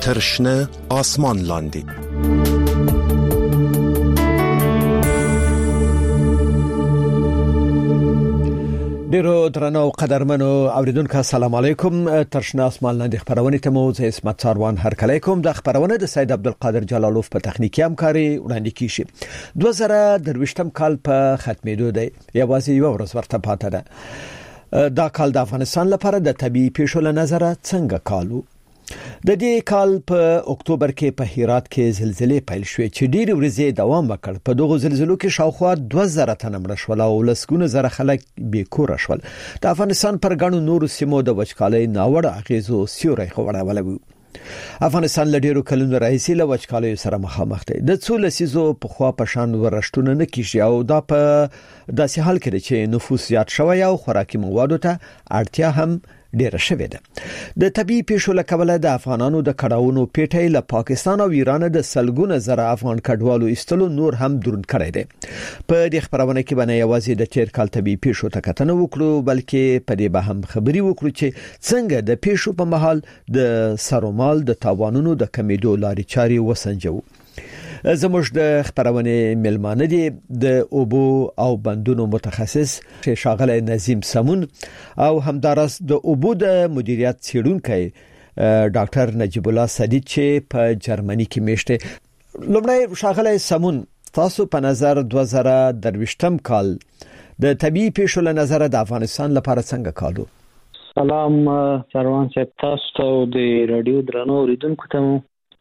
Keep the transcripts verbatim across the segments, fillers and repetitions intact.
تر شنه آسمان لاندې. ډیرو درنو قدرمنو اوریدونکو السلام علیکم. ترشنه اسمان لاندې خبرونه ته مو زه اسمت ساروان هرکلی کوم. د خبرونه د سید عبدالقادر جلالوف په تخنیکی همکاري وړاندې کیږي. دوه زره درویشتم کال په ختمېدو دی، یوازې یو ورځ ورته پاتې ده. دا کال د افغانستان لپاره د طبي پیښو له نظره څنګه کالو؟ د دې کال په اکتوبر کې په هرات کې زلزلې پیل شوې چې ډېر ورځې دوام وکړ. په دغه زلزلو کې شاوخوا دوه زره تنه مړه شول او لسګونه زره خلک بې کوره شول. د افغانستان پر ګڼو نورو سیمو د وچکالۍ ناوړه اغیزو سیوری خوړاولی و. افغانستان له ډیرو کلونو راهیسې له وچکالۍ سره مخامخ دی. د څو لسیزو په خوا په شان ورشتونه نه کیږي او دا په داسې حال کې چې نفوس زیات شوی او خوراکي موادو ته اړتیا هم ډیره شوې ده. د طبي پیښو له کبله د افغانانو د کډاونو پیټۍ له پاکستان او ایران د سلګونه زره افغان کډوالو ایستلو نور هم دروند کړی دی. په دې خبرونه کې باندې یوازې د تیر کال طبي پیښو ته کتنه وکړو، بلکې په دې به هم خبري وکړو چې څنګه د پیښو په مهال د سرومال د تاوانونو د کمیدو لارې چارې وسنجو. زموږ د خبرونه ملمانه دي د اوبو او بندونو متخصص شاغله نظیم سمون او همدارس د اوبو د مدیریت څیړونکی ډاکټر نجیب الله سدید چې په جرمني کې میشته. لومړی شاغله سمون، تاسو په نظر دوه زره درویشتم کال د طبي پیښو له نظر د افغانستان لپاره څنګه کالو؟ سلام سروان صاحب، تاسو ته د رادیو درنو اوریدونکو ته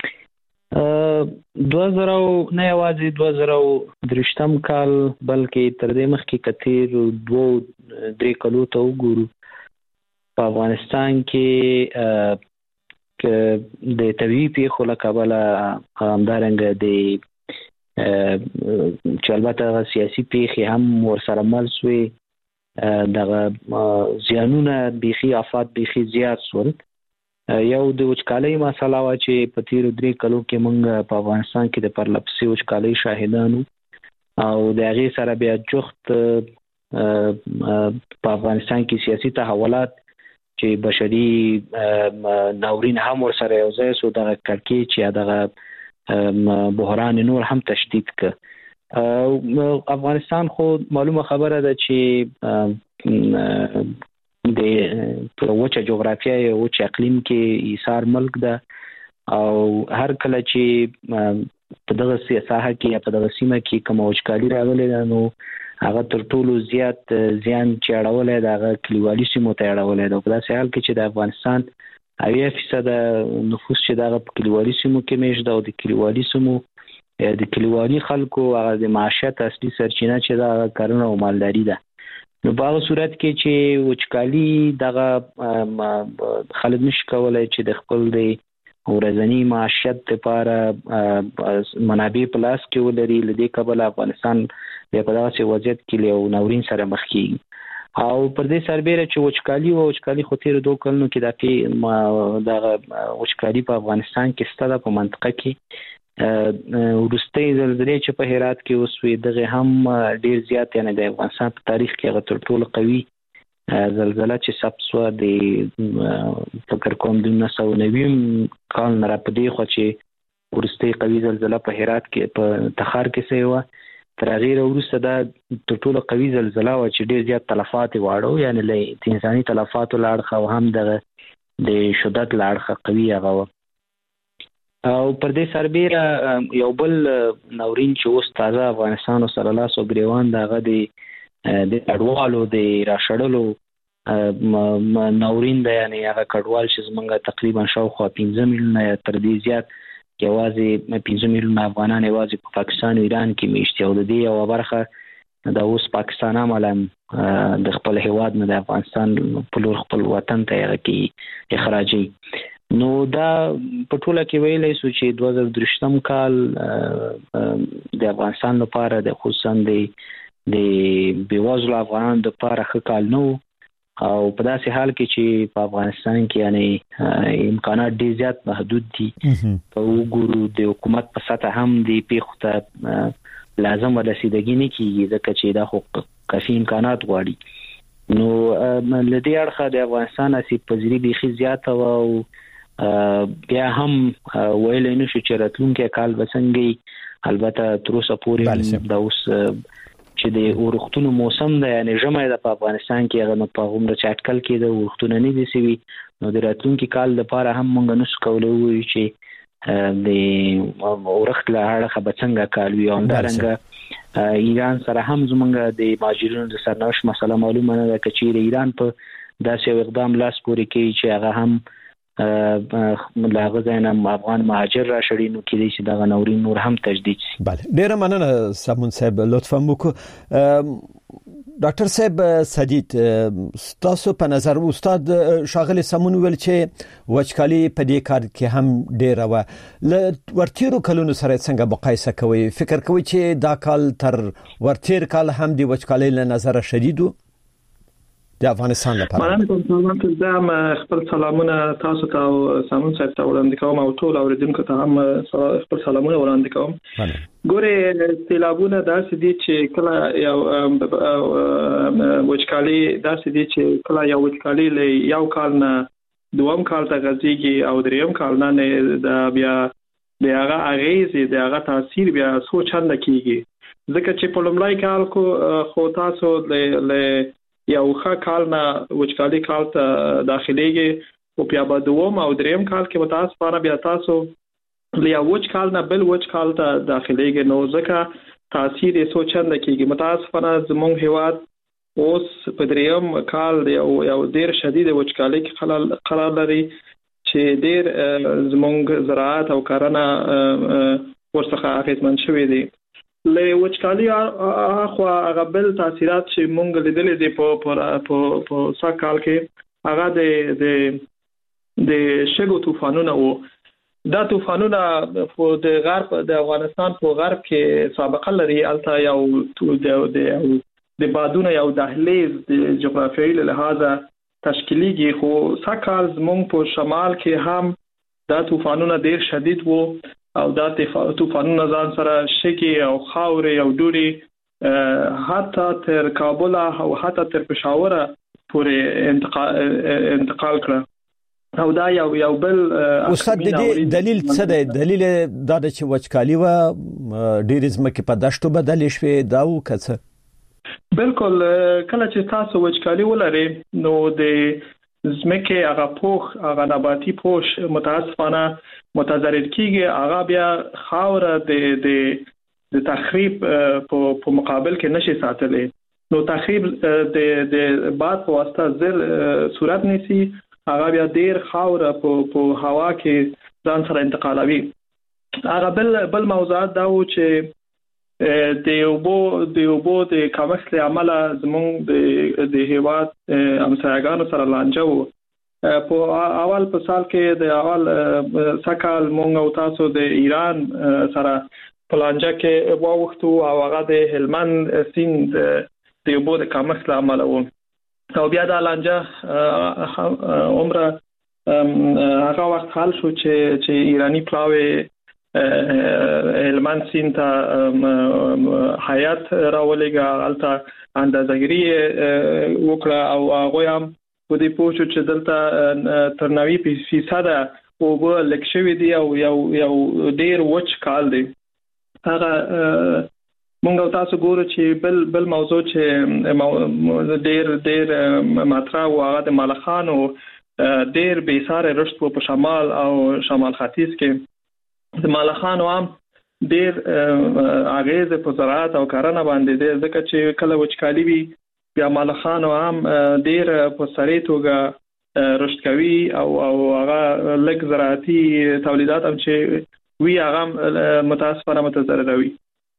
دوه زره نه یوازې دوه زره درویشتم کال بلکې تر دې مخکې کتیر دوه درې کلو ته وګورو، په افغانستان کې د طبي پیښو له کبله همدارنګه د چې البته سیاسي پیښې هم ورسره مل شوې، دغه زیانونه بیخي آفات بیخي زیات شول. یو د وچکالۍ مسله وا چې په تیر درې کلو کې موږ په افغانستان کې د پرلپسې وچکالۍ شاهدانو او د هغې سره بیا جخت په افغانستان کې سیاسي تحولات چې بشري ناورین هم ورسره یو ځای سو، دغه کړکېچ یا دغه بحران نور هم تشدید ک. افغانستان خو معلومه خبره ده چې د وچه جغرافیه او وچه اقلیم کې ایثار ملک ده او هر کله چې په دغه ساحه کې یا په دغه سیمه کې کوم وچکالي راغلي نو هغه تر ټولو زیات زیان چې اړولې ده هغه کلیوالي سیمو ته اړولې ده. په داسې حال کې چې د افغانستان اویا فیصد نفوس چې دغه کلیوالي سیمو کې میشته او د کلیوالي سیمو د کلیوالي خلکو هغه د معیشت اصلي سرچینه چې دا کرنه او مالداري ده. نو په هغه صورت کې چې وچکالي دغه خلک نشي کولای چې د خپل د ورځنی معیشت لپاره منابع په لاس کې ولري. له دې کبله افغانستان بیا په داسې وضعیت کې له ناورین سره مخ کیږي او پر دې سربېره چې وچکالي او وچکالي خو تیر دوه کلونو کې د دغه وچکالي په افغانستان کې ستله په منطقه کې ورستۍ زلزلې چې په هرات کې وسوې دغه هم ډیر زیات، یعنی د افغانستان په تاریخ کې هغه تر ټولو قوي زلزله چې ثبت شوه د فکر کوم د نولس سوه نوي کال نه راپدې خو چې ورستۍ قوي زلزله په هرات کې په تخار کې شوې وه. تر هغې وروسته دا تر ټولو قوي زلزله وه چې ډیر زیات تلفات یې واړو، یعنی له انساني تلفاتو له اړخه او هم دغه د شدت له اړخه قوي هغه وه. او پر دې سربېره یو بل ناورین چې اوس تازه افغانستان سره لاس او ګریوان دغه د د کډوالو د راشړلو ناورین دی، یعنی هغه کډوال چې زمونږ تقریبا شاوخوا پنځه میلیونه یا تر دې زیات یوازې پنځه میلیونه افغانان یوازې په پاکستان او ایران کې میشتي او د دې یوه برخه د اوس پاکستان عملا د خپل هیواد نه د افغانستان په لور خپل وطن ته هغه کې اخراجي. نو دا په ټوله کې ویلی سو چې دوه زره درویشتم کال د افغانستان لپاره د خصوصا د بېوزلو افغانانو لپاره ښه کال نه و او په داسې حال کې چې په افغانستان کې یعنی امکانات ډېر زیات محدود دي. په وګورو د حکومت په سطح هم د پیښو ته لازم رسیدګي نه کیږي ځکه چې دا خو کافي امکانات غواړي. نو له دې اړخه د افغانستان اسیب پذیری بیخي زیاته و او بیا هم ویل نه شو چې راتلونکي کال وسنګي البته تر اوسه پورې د اوس چې د اورختونو موسم دی یعنی ژمه د افغانستان کې هغه په عمر چټکل کې د اورختونو نه دي سوي نو د راتلونکي کال لپاره هم موږ نو کولای وي چې د اورخت له اړه خبرڅنګ کال وي اندرنګ ایران سره هم زمونږ د ماجرونو د سرنوشت مسله معلومه نه ده چې ایران په داسې اقدام لاس پورې کوي چې هغه هم ملاغه زینم افغان مهاجر را شړي نو کې دي چې دا نورین نور هم تجدید شي. بله ډیر مننه سمون صاحب لطفا وکړه. ډاکټر صاحب سدید تاسو په نظر استاد شاغلی سمون ویل چې وچکالي په دې کار کې هم ډیر و ل ورتیرو کلونو سره څنګه مقایسه کوي فکر کوي چې دا کال تر ورتیر کال هم د وچکالي له نظر شدید د افغانستان لپاره. مننه کوم چې زم خپل سلامونه تاسو ته او سامون صاحب ته وړاندې کوم او ټول اوریدونکو ته هم خپل سلامونه وړاندې کوم. ګوره سیلابونه داسې دي چې کله یو وچکالي داسې دي چې کله یو وچکالي له یو کال نه دوم کال ته غځيږي او دریم کال نه د بیا د هغه اغیزې د هغه تاثیر بیا سوچند کیږي ځکه چې په لومړی کال کو خو تاسو له یو ښه کال نه وچکالي کال ته داخليږي او بیا په دوم او دریم کال کې متاسفانه بیا تاسو لیا وچ کال نه بل وچ کال ته داخليږي نو ځکه تاثیر یې سوچند کیږي متاسفانه زموږ هیواد اوس په دریم کال یو یو ډیر شدید وچکالي کې قرار لري چې ډیر زموږ زراعت او کرنه ورڅخه اغیزمن شوی دي. له وچکالي اخو هغه بل تاثیرات چې مونږ لیدلې دي په په په ساکال کې هغه د د د شګو طوفانونه وو دا طوفانونه په د غرب د افغانستان په غرب کې سابقه لري البته یو د د بادونه یو دهلیز د جغرافیایي لحاظه تشکیلیږي خو ساکال مونږ په شمال کې هم دا طوفانونه ډیر شدید وو او دا طوفانونه ځان سره شګي او خاورې او دوړي حتی تر کابل او حتی تر پېښور پورې انتقال انتقال کړ او دا یو یو بل استاد د دلیل څه دی دلیل دا چې وچکالي و ډیر زمکه په دشتو بدل شوې دا وکړه بالکل کله چې تاسو وچکالي ولري نو د زمکه هغه پوخ هغه نباتي پوش متاسفانه متضرر کیږي هغه بیا خاور د د د تخریب په مقابل کې نشي ساتلې نو تخریب د د باد په واسطه زر صورت نيسي هغه بیا ډیر خاور په په هوا کې ځان سره انتقالوي. هغه بل بل موضوعات دا و چې د یوبو د یوبو د کمښت عمل زموږ د د هیواد همسایګانو سره لانجه وو په اول په سال کې د اول سکال مونږ او تاسو د ایران سره په لانجه کې واوښتو او هغه د هلمند سیند د یوبو د کمښت عمل وو او بیا د لانجه عمره هغه وخت حل شو چې چې ایرانی پلاوی هلمند سیند ته حیات راولېګا البته اندازګری وکړه او هغه هم په دې پوښتنه چې دلته تر نوي فیصد او په لکشوي دی او یو یو ډیر وچ کال دی هغه مونږ تاسو ګورو چې بل بل موضوع چې ډیر ډیر ماترا او هغه د مالخانو ډیر بیساره رشد په شمال او شمال ختیځ کې د مالخانو هم ډیر اغیز په زراعت او کرنه باندې دی ځکه چې کله وچکالي وي بیا مالخانو هم ډیر په سړی توګه رشد کوي او او هغه لږ زراعتي تولیدات هم چې وی هغه متاسفانه متضرر وي.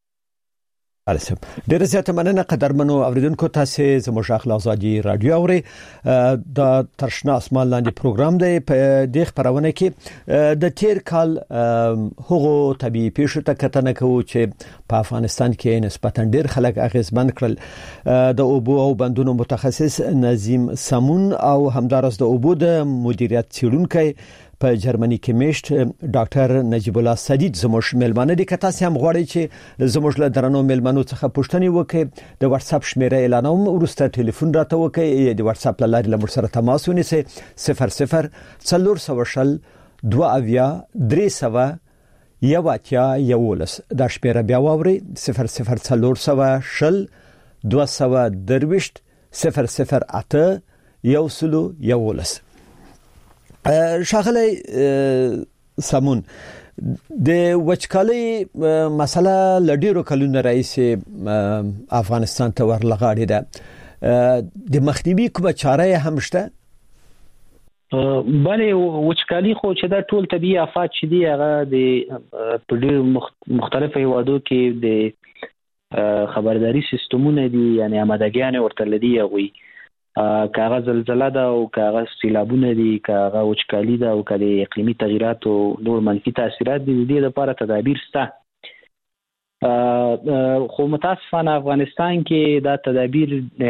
السلام ډیر زیاته مننه قدرمنو اوریدونکو تاسو زموږ اخلاق آزادي رادیو اوري د ترشنا اسمان لاندې پروګرام دی په دې خبرونه کې د تیر کال هغو طبي پیښو ته کتنه کوو چې په افغانستان کې نسبتا ډیر خلک اغیزمن کړل د اوبو او بندونو متخصص نظیم سمون او همدارس د اوبو د مدیریت څیړونکو په جرمني کې میشت ډاکټر نجیب الله سدید زموږ ملمانه دي کته سم غواړي چې زموږ له درنو ملمنو څخه پوښتنه وکړي د واتس اپ شمیره اعلانوم ورسته ټلیفون راته وکړي د واتس اپ لارې لمر سره تماس ونیسي صفر صفر څلور سوشل دوه اویا درې سوه یو اتیا یولس. دا شمیره بیا واورئ: صفر صفر څلور سوه شل دوه سوه درویشت صفر صفر اته یو سلو یولس. ښاغلی سامون، د وچکالۍ مسله له ډیرو کلونو راهیسې افغانستان ته ورلغاړې ده. د مخنیوي کومه چاره هم شته؟ بله، وچکالي خو چې دا ټول طبیعي آفات چې دي هغه د په ډېرو مختلفو هیوادو کې د خبرداري سیستمونه دي، یعنی آمادګیانې ورته لري. هغوی که هغه زلزله ده او که هغه سیلابونه دي، که هغه وچکالي ده او که د اقلیمي تغییراتو نور منفي تاثیرات دي، د دې لپاره تدابیر شته. خو متاسفانه افغانستان کې دا تدابیر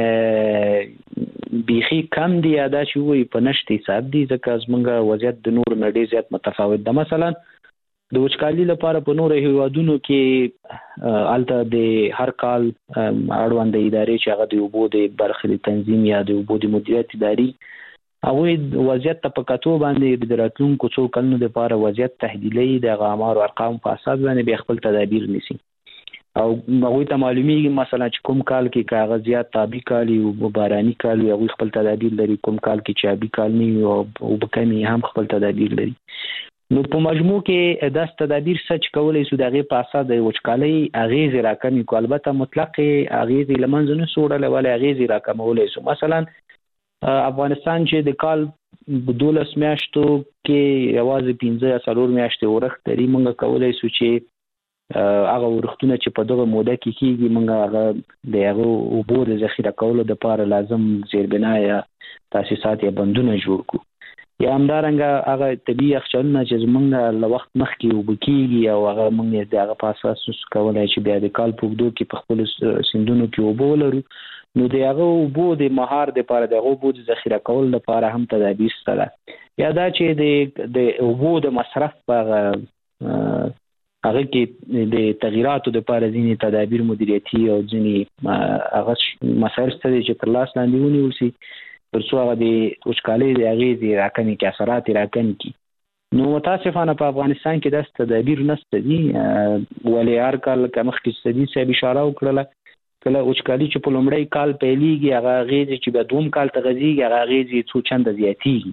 بیخي کم دي، یا دا چې وایي په نشت حساب دي، ځکه زموږ وضعیت د نور نه ډېر زیات متفاوت ده. مثلا د وچکالي لپاره په نورو هیوادونو کې هلته د هر کال اړوند ادارې چې هغه د اوبو د برخې د تنظیم یا د اوبو د مدیریت ادارې، هغوی وضعیت ته په کتو باندې د راتلونکو څو کلونو لپاره وضعیت تحلیلي د اعمار او ارقام په اساس باندې بیا خپل تدابیر نیسي، او هغوی ته معلومیږي مثلا چې کوم کال کې که هغه زیات تابي کال او باراني کال وي، هغوی خپل تدابیر لري. کوم کال کې چې آبي کال نه وي او اوبه کمې هم خپل تدابیر لري. نو په مجموع کې داس تدابیر څه چې کولی شو د هغې په اساس د وچکالۍ اغېزې راکمې کړو. البته مطلقې اغېزې له منځه نه سو وړلی، ولې اغېزې راکمولی شو. مثلا افغانستان چې د کال دولس میاشتو کې یوازې پنځه یا څلور میاشتې ورښت لري، موږ کولی شو چې هغه ورښتونه چې په دغه موده کې کېږي، موږ هغه د هغه اوبو د ذخیره کولو دپاره لازم زیربنا یا تاسیسات یا بندونه جوړ کړو. یا همدارنګه هغه طبیعي یخچالونه چې زموږ له وخت مخکې اوبه کېږي او هغه موږ د هغه په اساس کولی چې بیا د کال په اوږدو کې په خپلو سیندونو کې اوبه ولرو، نو د هغه اوبو د مهار دپاره د هغه اوبو د ذخیره کولو لپاره هم تدابیر شته ده. یا دا چې د اوبو د مصرف په هغه کې د تغییراتو دپاره ځینې تدابیر مدیریتي او ځینې هغه مسایل شته دي چې تر لاس لاندې ونیول شي، تر څو هغه د وچکالۍ د اغېزې راکمې کړي، اثرات یې راکمې کړي. نو متاسفانه په افغانستان کې داسې تدابیر نشته دي، ولې هر کال لکه مخکې سدي صاحب اشاره وکړله، کله وچکالي چې په لومړی کال پیلېږي، هغه اغېزې چې بیا دوم کال ته غځېږي، هغه اغېزې څو چنده زیاتېږي.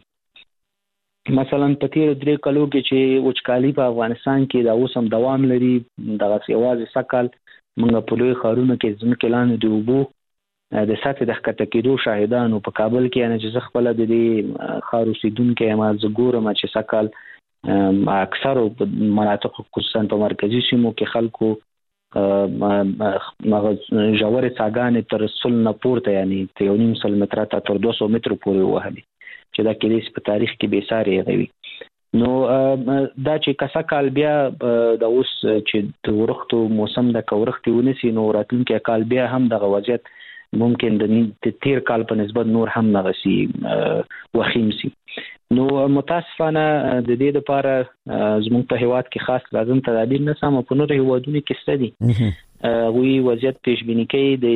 مثلا په تېرو درې کلو کې چې وچکالي په افغانستان کې دا اوس هم دوام لري، دغسې یوازې سږ کال موږ په لویو ښارونو کې ځمکې لاندې د اوبو د سطحې د ښکته کېدو شاهدانو. په کابل کې یعنې چې زه خپله د دې ښار اوسېدونکی یم، زه ګورم چې سږ کال اکثرو مناطقو خصوصا په مرکزي سیمو کې خلکو ژورې څاګانې تر سل نه پورته، یعنې یو نیم سل متره ته تر دوه سوه مترو پورې ووهلې، چې دا کېدای شي په تاریخ کې بې سارې هغوي. نو دا چې که سږ کال بیا د اوس چې د ورښتو موسم ده، که ورښتې ونیسي، نو راتلونکی کال بیا هم دغه وضعیت ممکن د تیر کال په نسبت نور هم دغسې وخیم شي. نو متاسفانه د دې لپاره زموږ په هیواد کې خاص لازم تدابیر نه سم، په نورو هیوادونو کې شته دي. هغوی وضعیت پیشبیني کوي د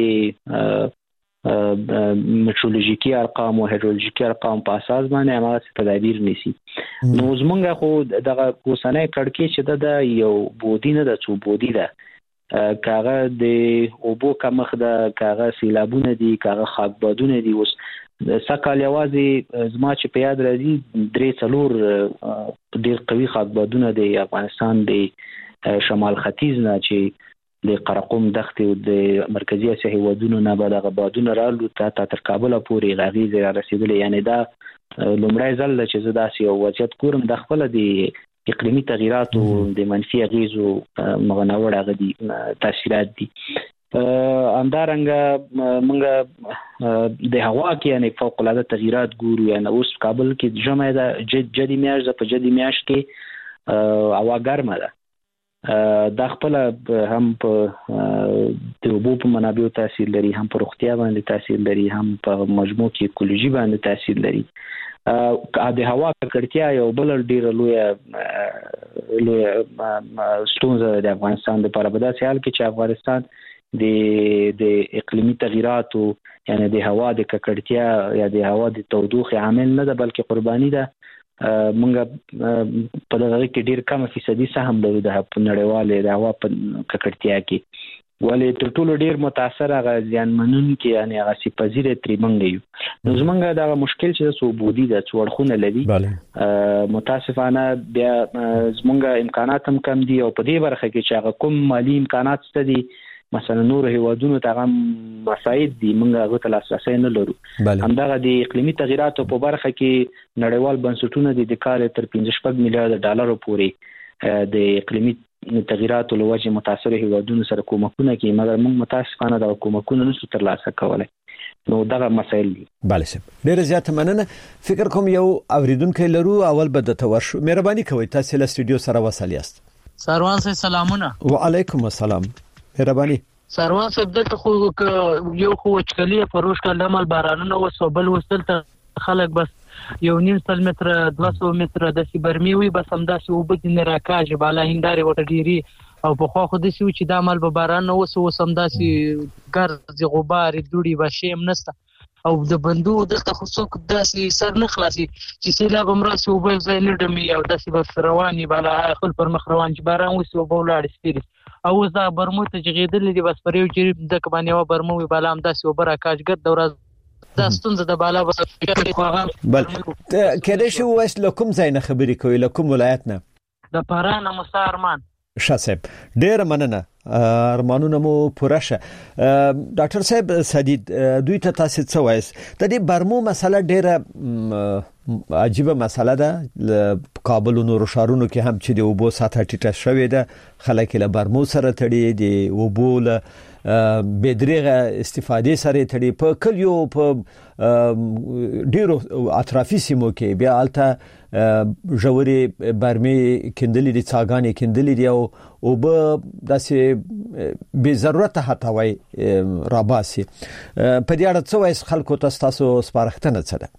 میټرولوژیکي ارقام او هایدرولوژیکي ارقام په اساس باندې هماغسې تدابیر نیسي. نو زموږ خو دغه اوسنی کړکېچ چې ده، د یو بودي نه ده، څو بودي ده. که هغه د اوبو کمښت ده، که هغه سیلابونه دي، که هغه خاکبادونه دي. اوس سږ کال یوازې زما چې په یاد راځي درې څلور ډېر قوي خاکبادونه د افغانستان د شمال ختیځ نه چې د قرقم دښتې او د مرکزي اسیا هیوادونو نه به دغه بادونه رالو تا تر کابله پورې اغېزې را رسېدلې. یعنې دا لومړی ځل ده چې زه داسې یو وضعیت ګورم. دا خپله د اقلیمي تغییراتو د منفي اغېزو مغناوړ هغه دي تاثیرات دي. همدارنګه موږ د هوا کې یعنې فوق العاده تغییرات ګورو. یعنې اوس کابل کې ژمی ده، جدي میاشت ده، په جدي میاشت کې هوا ګرمه ده. دا خپله هم په د اوبو په منابعو تاثیر لري، هم په روغتیا باندې تاثیر لري، هم په مجموع کې ایکولوژي باندې تاثیر لري. د هوا ککړتیا یو بل ډیره لویه لویه ستونزه د افغانستان لپاره. په داسې حال کې چې افغانستان د د اقلیمي تغییراتو یعنی د هوا د ککړتیا یا د هوا د تودوخې عامل نه ده، بلکې قرباني ده مونږ په دغه کې ډیر کم فیصدي سهم لرو د نړیوالې د هوا په ککړتیا کې، ولې تر ټولو ډیر متاثر هغه ځانمنون کې یعنی هغه سپازیره تری مونږ یو. نو زمونږ دا مشکل چې سوبودي د څوړخونه لري متاسفانه بیا زمونږ امکانات هم کم دي، او په دې برخه کې چې هغه کوم مالی امکانات ستدي مثلا نور هیوادونو ته هم مساعد دي مونږ هغه ته لاسرسي نه لرو. همدغه د اقلیمي تغیراتو په برخه کې نړیوال بنسټونه د کال تر پنځه شپږ میلیارډ ډالر پورې د اقلیمي تغیراتو لوجه متاثر هیوادونو سره کومکونه کوي، مګر موږ متاسفانه د کومکونه نشو ترلاسه کولای. نو دغه مسایل دي. بله سم ډیر زیات مننه. فکر کوم یو اوریدونکو لرو، اول به د تور شو مهرباني کوئ تاسو له استودیو سره وصل یاست. سروان سي سلامونه. وعلیکم السلام. مهرباني. سروان صاحب دلته خو یو خو وچکلی پروش کله مال بارانونه وسوبل وستل ته خلک بس یو نیم سل متر دوه سوه متر د سی برمی وي، بس همداسې وبد نه راکاږي بالا هنداري وټ ډيري او په خو خو د سی چې د مال په باران نو وسو سمداسي ګرځي غبار دوړي بشیم نسته او د بندو دغه خصوص داسې سر نه خلاصي چې سیلاب امراسي او بل ځای نه دمي او داسې بس رواني بالا خپل پر مخ روان چې باران وسو بولاړ سپیری او دا برمو ته جګیدل دي، بس پر یو چې د کبانې و برمو بالا هم داسې وبره کاجګر دورا دا ستونزه د بالا بس بل کله شو وس لکم زین خبرې کوي لکم ولایت نه د پارانه مسارمان شاسب ډیر مننه ارمانونه مو پوره شه. ډاکټر صاحب سدید دوی ته تاسو څه وایس د دې برمو مسله ډیره عجیبه مسله ده. کابل او نور شهرونو کې هم چې د وبو سطح ټیټه شوې ده، خلک له برمو سره تړي دي، وبو له بدرغه استفاده سره تړي. په کلیو په ډیرو اطرافي سیمو کې بیا الته جوړي برمي کندلې دي، څاګانې کندلې دي او وب داسې به ضرورت حتی وای راباسي. په دې اړه څه وایي خلکو ته تاسو سپارښتنه څه ده؟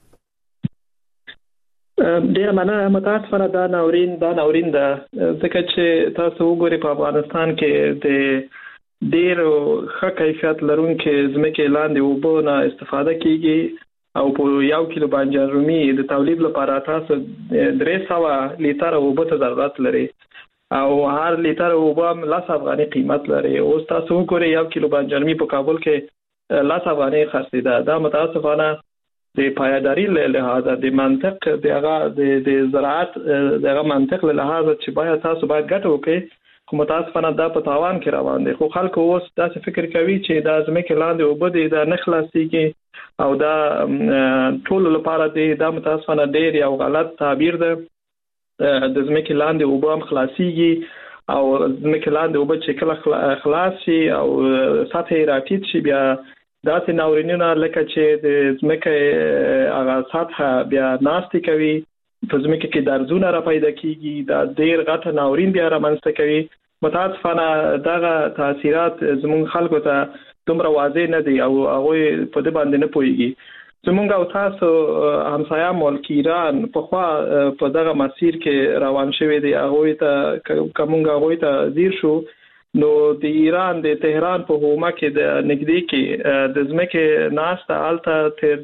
ډیر مننه. متاسفانه دا ناورین دا ناورین ده ځکه چې تاسو وګورئ په افغانستان کې د ډیرو ښه کیفیت لرونکو ځمکې لاندې اوبو نه استفاده کیږي او په یو کیلو بانجان رومي د تولید لپاره تاسو درې سوه لیټر اوبو ته ضرورت لري او هر لیټر اوبو هم لس افغاني قیمت لري. اوس تاسو وګورئ یو کیلو بانجان رومي په کابل کې لس افغاني خرڅیده. دا متاسفانه د پایداری له لحاظه د منطق دغه د زراعت دغه منطق له لحاظه چې باید تاسو باید ګټه وکړئ، خو متاسفانه دا په تاوان کې روان دي. خو خلکو اوس داسې فکر کوي چې دا ځمکې لاندې اوبه دي دا نه خلاصيږي او دا ټول لپاره دی. دا متاسفانه ډیر یو غلط تعبیر ده. د ځمکې لاندې اوبه هم خلاصيږي او ځمکې لاندې اوبه چې کله خلاص شي او سطح راټیټ شي بیا داسې ناورینونه لکه چې د ځمکې هغه سطح بیا ناستې کوي، په ځمکه کې درزونه را پیدا کیږي، دا ډیر غټه ناورین بیا رامنځته کوي. متاسفانه دغه تاثیرات زموږ خلکو ته دومره واضح نه دي او هغه په دې باندې نه پوهیږي. زموږ او تاسو همسایه ملک ایران په خوا په دغه مسیر کې روان شوی دی. هغه ته کومه هغه ته زیر شو نو د ایران د تهران په هومه کې د نګدي کې د ځمکې ناسته الته تر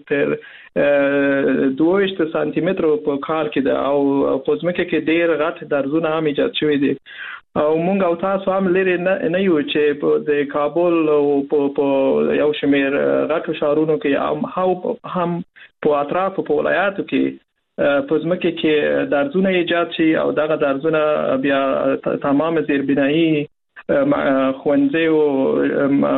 تر دوه سانتي متر په کال کې ده او په ځمکه کې ډیر غټ درزونه هم ایجاد شوی دي او مونږ او تاسو هم لري نه یو چې د کابل او په یو شمیر غټو شهرونو کې هم هم په اطراف په ولایاتو کې په ځمکه کې درزونه ایجاد شي او دغه درزونه بیا تمام زیربنایی خوندې او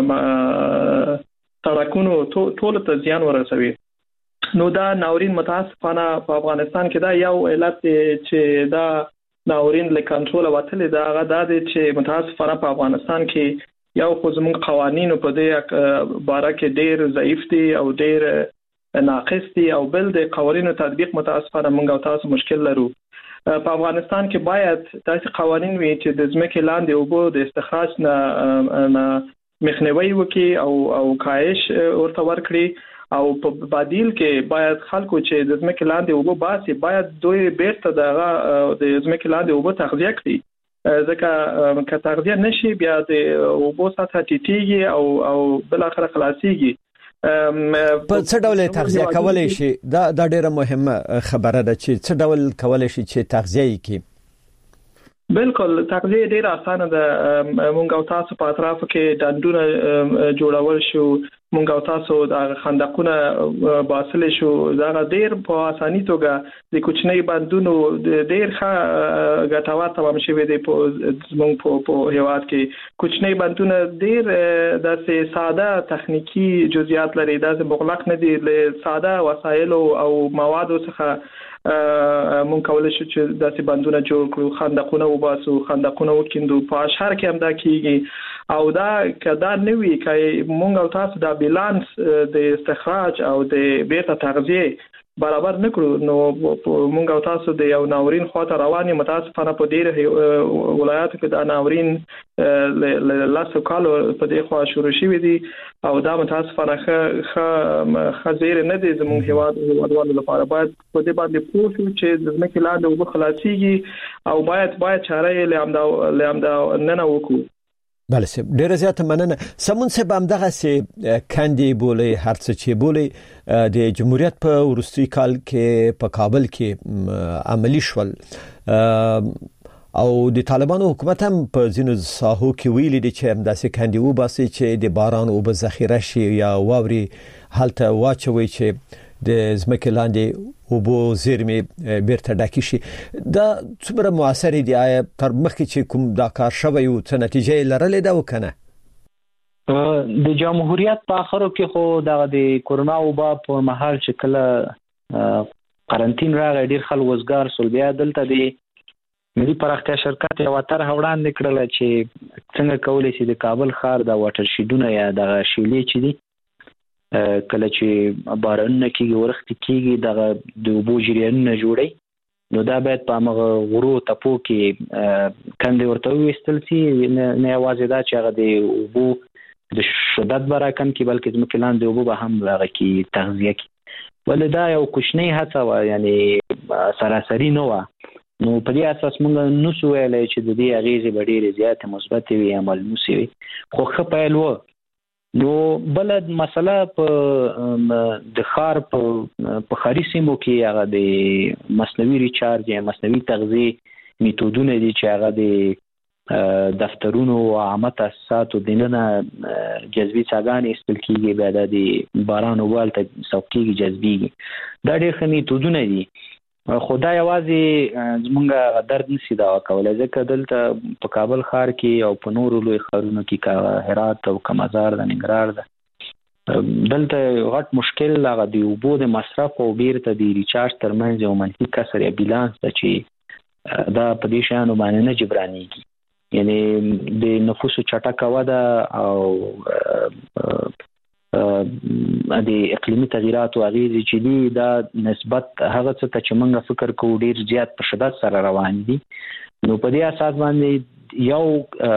سړکونو ټول ته زیان ورسوي. نو دا ناورین متاسفانه په افغانستان کې دا یو علت چې دا ناورین له کنټرول وتلې دا هغه د چې متاسفانه په افغانستان کې یو خو زموږ قوانینو په دې باره کې ډیر ضعیف دي او ډیر ناقص دي او بل د قوانینو تطبیق متاسفانه موږ او تاسو مشکل لرو. په افغانستان کې باید داسې قوانین وي چې د ځمکې لاندې اوبو د استخراج نه مخنیوي وکړي او او کاهش ورته ورکړي او په بدیل کې باید خلکو چې د ځمکې لاندې اوبو باسي باید دوی بیرته دغه د ځمکې لاندې اوبو تغذیه کړي، ځکه که تغذیه نشي بیا د اوبو سطح ټیټیږي او او بل اخر خلاصيږي. په څه ډول تغذیه کولای شي دا د ډیره مهمه خبره ده چې څه ډول کولای شي چې تغذیه کوي. بالکل تغذیه ډیره اسانه ده. مونږ او تاسو په اطراف کې ډنډونه جوړول شو، مونږ او تاسو د خندقونه باسل شو، دا ډیر په اساني توګه د کوچنۍ بندونو ډیر ښه غټاوه تمام شوی دی. په مونږ په هیواد کې کوچنۍ بندونه ډیر د ساده تخنیکی جزئیات لري، دا مغلق نه دي، له ساده وسایل او موادو څخه مونږ کولای شو چې داسې بندونه جوړ کړو، خندقونه وباسو، خندقونه وکیندو. په اشهر کې هم دا کیږي او دا کدا نوي کای مونږ او تاسو دا بیلانس د استخراج او د بیرته تغذیه برابر نکړو، نو مونږ او تاسو د یو ناورین خواته رواني. متاسفانه په ډیره ولایاتو کې دا ناورین له لاسو کالو په دې خوا شروع شوی دی او دا متاسفانه ښه خزیر نه دی زموږ هیواد هیوادوالو لپاره. باید په دې باندې پوه شو چې ځمکې لاندې اوبه خلاصيږي او باید باید چاره یې لامدا لامدا نه وکړو. بله سه ډیره زیاته مننه. سمون سه هم دغه سه کاندي بوله هر څه چې بوله د جمهوریت په ورستي کال کې په کابل کې عملی شول او د طالبانو حکومت هم په ځینو ساحو کې ویلي دي چې هم داسې کاندي و باسي چې د باران او به ذخیره شي یا واوري حالت واچوي چې د زمکه لاندې او بو زیرمې بیرته ډاکی شي. دا څومره موثر دي؟ آیا تر مخکې چې کوم دا کار شوی او څه نتیجه لرلې ده وکنه؟ د جمهوریت په اخرو کې خو د کورونا وبا په محل چې کله قرنټین راغی ډیر خلک وزګار سول، بیا دلته دی ملي پراختیا شرکت یو تر هوړان نکړل چې څنګه کولای شي د کابل ښار د واټر شیډونه یا د شیلې چې دي کله چې باران کېږي ورخت کېږي د د اوبو جریانونه جوړي، نو دا باید په هغه غرو تپو کې کندې ورته وستل شي، نه یوازې دا چې هغه د اوبو د شدت برکم کې بلکې زموږ لاندې اوبو به هم هغه کې تغذیه کې ولې دا یو کوچنی هڅه و، یعنی سراسری نه و. نو په دې اساس موږ نو شو ویلای چې د دې اغیزې به ډېرې زیاتې مثبت وي یا ملموسې وي، خو ښه پیل و. نو بلد مسله په د ښار په ښاري سیمو کې هغه د مصنوعي ریچارج یا مصنوعي تغذیې میتودونه دي چې هغه د دفترونو او عامه تاسیساتو دننه جذبي څاګانې ایستل کېږي، بیا د باران اوبه ته څوکېږي جذبېږي. دا ډېر ښه میتودونه دي، خو دا یوازې زمونږ درد نشي دوا کولی، ځکه دلته په کابل ښار کې او په نورو لوی ښارونو کې هرات او کمزار د ننګرهار ده، دلته غټ مشکل هغه د اوبو د مصرف او بیرته د ریچارج ترمنځ یو منفي کسر یا بیلانس ده چې دا په دې شیانو باندې نه جبرانېږي. یعنی د نفوسو چټکه وده او د اقلیمي تغیراتو اغیزې چې دي دا نسبت هغه څه ته چې موږ فکر کوو ډیر زیات په شدت سره روان دي. نو په دې اساس باندې یو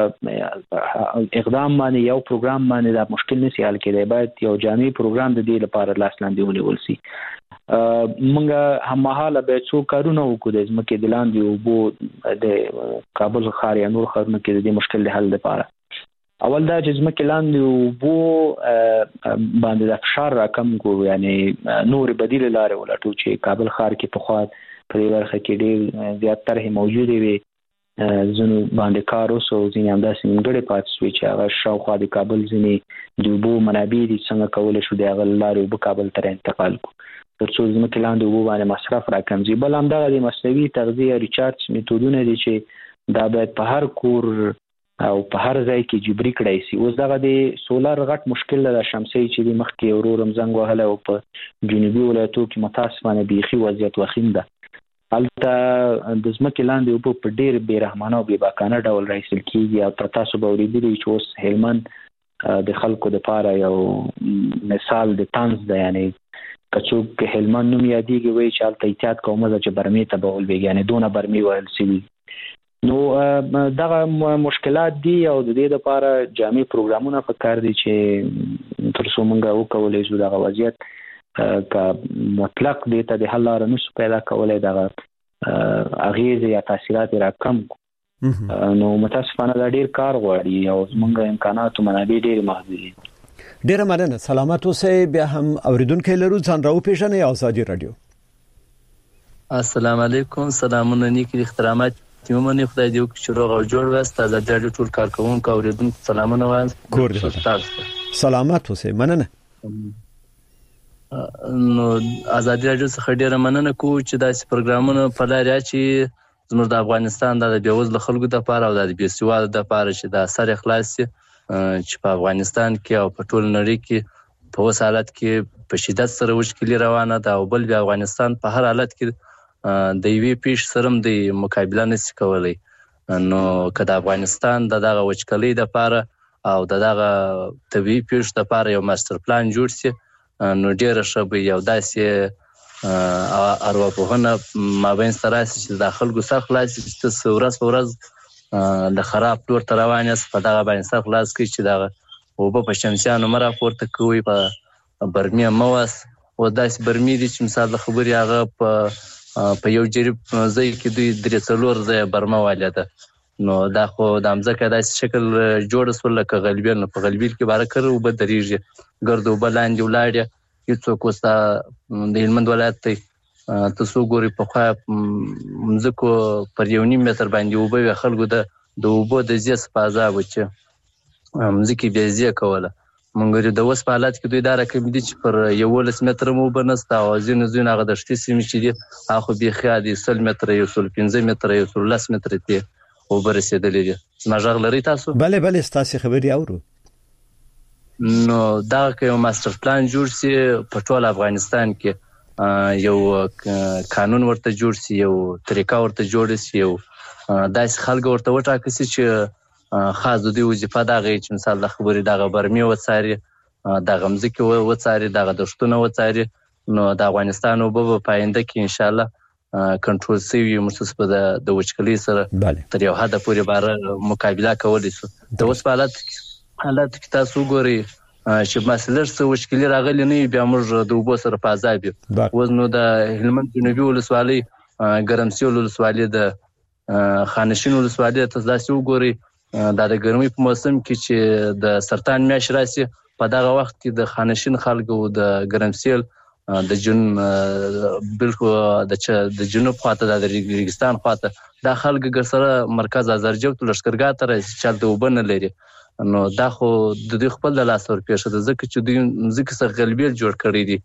اقدام باندې یو پروګرام باندې دا مشکل نشي حل کېدای، باید یو جامع پروګرام د دې لپاره لاس لاندې ونیول شي. موږ هممهاله به څو کارونه وکړو د ځمکې د لاندې اوبو د کابل ښار یا نور ښارونو کې د دې مشکل د حل لپاره. اول دا چې ځمکې لاندې اوبو باندې د فشار راکم کړو، یعنی نور بدیل لارې ولټو چې کابل ښار کې پخوا په دې برخه کې ډېر زیات طرحې موجودې وي، ځینو باندې کار وسو، ځینې همداسې نیمګړې پاتې شوې چې هغه شاوخوا د کابل ځینې د اوبو منابع دي څنګه کولی شو د هغه لارې اوبه کابل ته انتقال کړو تر څو ځمکې لاندې اوبو باندې مصرف راکم شي. بل همدغه د مصنوعي تغذیه ریچارج میتودونه دي چې دا باید په هر کور او په هر ځای کې جبري کړای شي. اوس دغه د سولر غټ مشکل د شمسي چې د مخکې ورور رمزنګ وهله او په جنوبي ولایتو کې متاسفانه بیخي وضعیت وخیم ده. هلته د ځمکې لاندې اوبه په ډېر بېرحمانه او بېباکانه ډول راایستل کېږي او تاسو به اورېدلي چې اوس هلمند د خلکو دپاره یو مثال د طنز ده، یعنی که څوک هلمند نوم یادېږي وایي چې هلته احتیاط کوم ده چې برمې ته به ولوېږي، یعنی دونه برمې وهل شوي. نو دغه مشکلات دي او د دې لپاره جامع پروګرامونه پکار دي چې تر څو موږ وکولای شو دغه وضعیت که مطلق دې ته د حل لاره نشو پیدا کولی، دغه اغیزې یا تاثیرات را کم کړو. نو متاسفانه دا ډېر کار غواړي او زموږ امکاناتو منابع ډېرې محدودې دي. ډیره مننه. سلامات اوسئ. بیا هم اوریدونکو لرو ځان راو پیژنې آزادي رادیو. السلام علیکم. سلامونه نیکی احترامات تیمونه خدای دې وکړي چې روغ او جوړ واست. آزادي رادیو ټول کارکونکو اوریدونکو سلامونه وایم. کور دې سلامات اوسئ. مننه. نو آزادي رادیو څخه ډیره مننه کوم چې داسې پروګرامونه په لار چې زموږ د افغانستان د بیوزله خلکو د لپاره او د بیسواده د لپاره چې د سر اخلاص چې په افغانستان کې او په ټول نړۍ کې په اوس حالت کې په شدت سره وشکلي روانه ده او بل بیا افغانستان په هر حالت کې د یوې پیښ سره د مقابله نشي کولای. نو که د افغانستان د دغه وچکلۍ د لپاره او د دغه طبيعي پیښ د لپاره یو ماستر پلان جوړ شي نو ډیره ښه به یو داسې ارواپوهنه مابین سره چې د خلکو سر خلاص چې ورځ په ورځ د خراب تور ته روان یاست په دغه باندې سر خلاص کړي چې دغه اوبه په شمسیانو مه راپورته کوئ په برمې مه واست. او داسې برمې دي چې مثال د خبرې هغه په په یو جریب ځای کې دوی درې څلور ځایه برمه والې ده. نو دا خو د مځکه داسې شکل جوړ شول لکه غلبیل. نو په غلبیل کې باره کړه اوبه درېږي ګرد اوبه لاندې ولاړې هېڅوک اوس دا د هلمند ولایت دی تاسو ګورئ پخوا مځکو پر یو نیم متر باندې اوبه وې خلکو د د اوبو د ځې څخه په عذاب و چې مځکې بې ځې کوله. مونږ د اوس په حالت کې دوی دا رقم دي چې پر یولس متره مو اوبه نشته او ځینې ځینې هغه دښتې سیمې چې دي هغه خو بیخي دي سل متره یو سل پنځه متره یو سل لس متره ته اوبه رسېدلې دي. زما غږ لرئ تاسو؟ بله بله ستاسې خبرې اورو. نو دا که یو ماستر پلان جوړ شي په ټول افغانستان کې یو قانون ورته جوړ شي یو طریقه ورته جوړ شي یو داسې خلک ورته وټاکل شي چې خاص د دوی وظیفه دغه چې مثال د خبرې دغه برمې وڅاري دغه مځکې وڅاري دغه دښتونه وڅاري. نو د افغانستان اوبه په آینده کې انشاءالله کنټرول شوي مخصوص په د وچکلۍ سره تر یو حده پورې باره مقابله کولی شو. د اوس په حالت حالت کې تاسو وګورئ چې مسله څه وشکلي راغلی نه بیا موږ د اوبو سره په عذاب یو. اوس نو د هلمند جنوبي ولسوالۍ ګرمسیر ولسوالۍ د خانشین ولسوالۍ ته داسې وګورئ دا د ګرمۍ په موسم کې چې د سرطان میاشت راشي په دغه وخت کې د خانشین خلکو د ګرمسیر د جن بالکل د جنوب خواته د ریګستان خواته دا خلک ګرسره مرکز ازرجوت لشکرګاه ته راځي چې د اوبه نه لري. نو دا خو د دوی خپل د لاس ورپېښه ده ځکه چې دوی مځکې څخه غلبیل جوړ کړی دي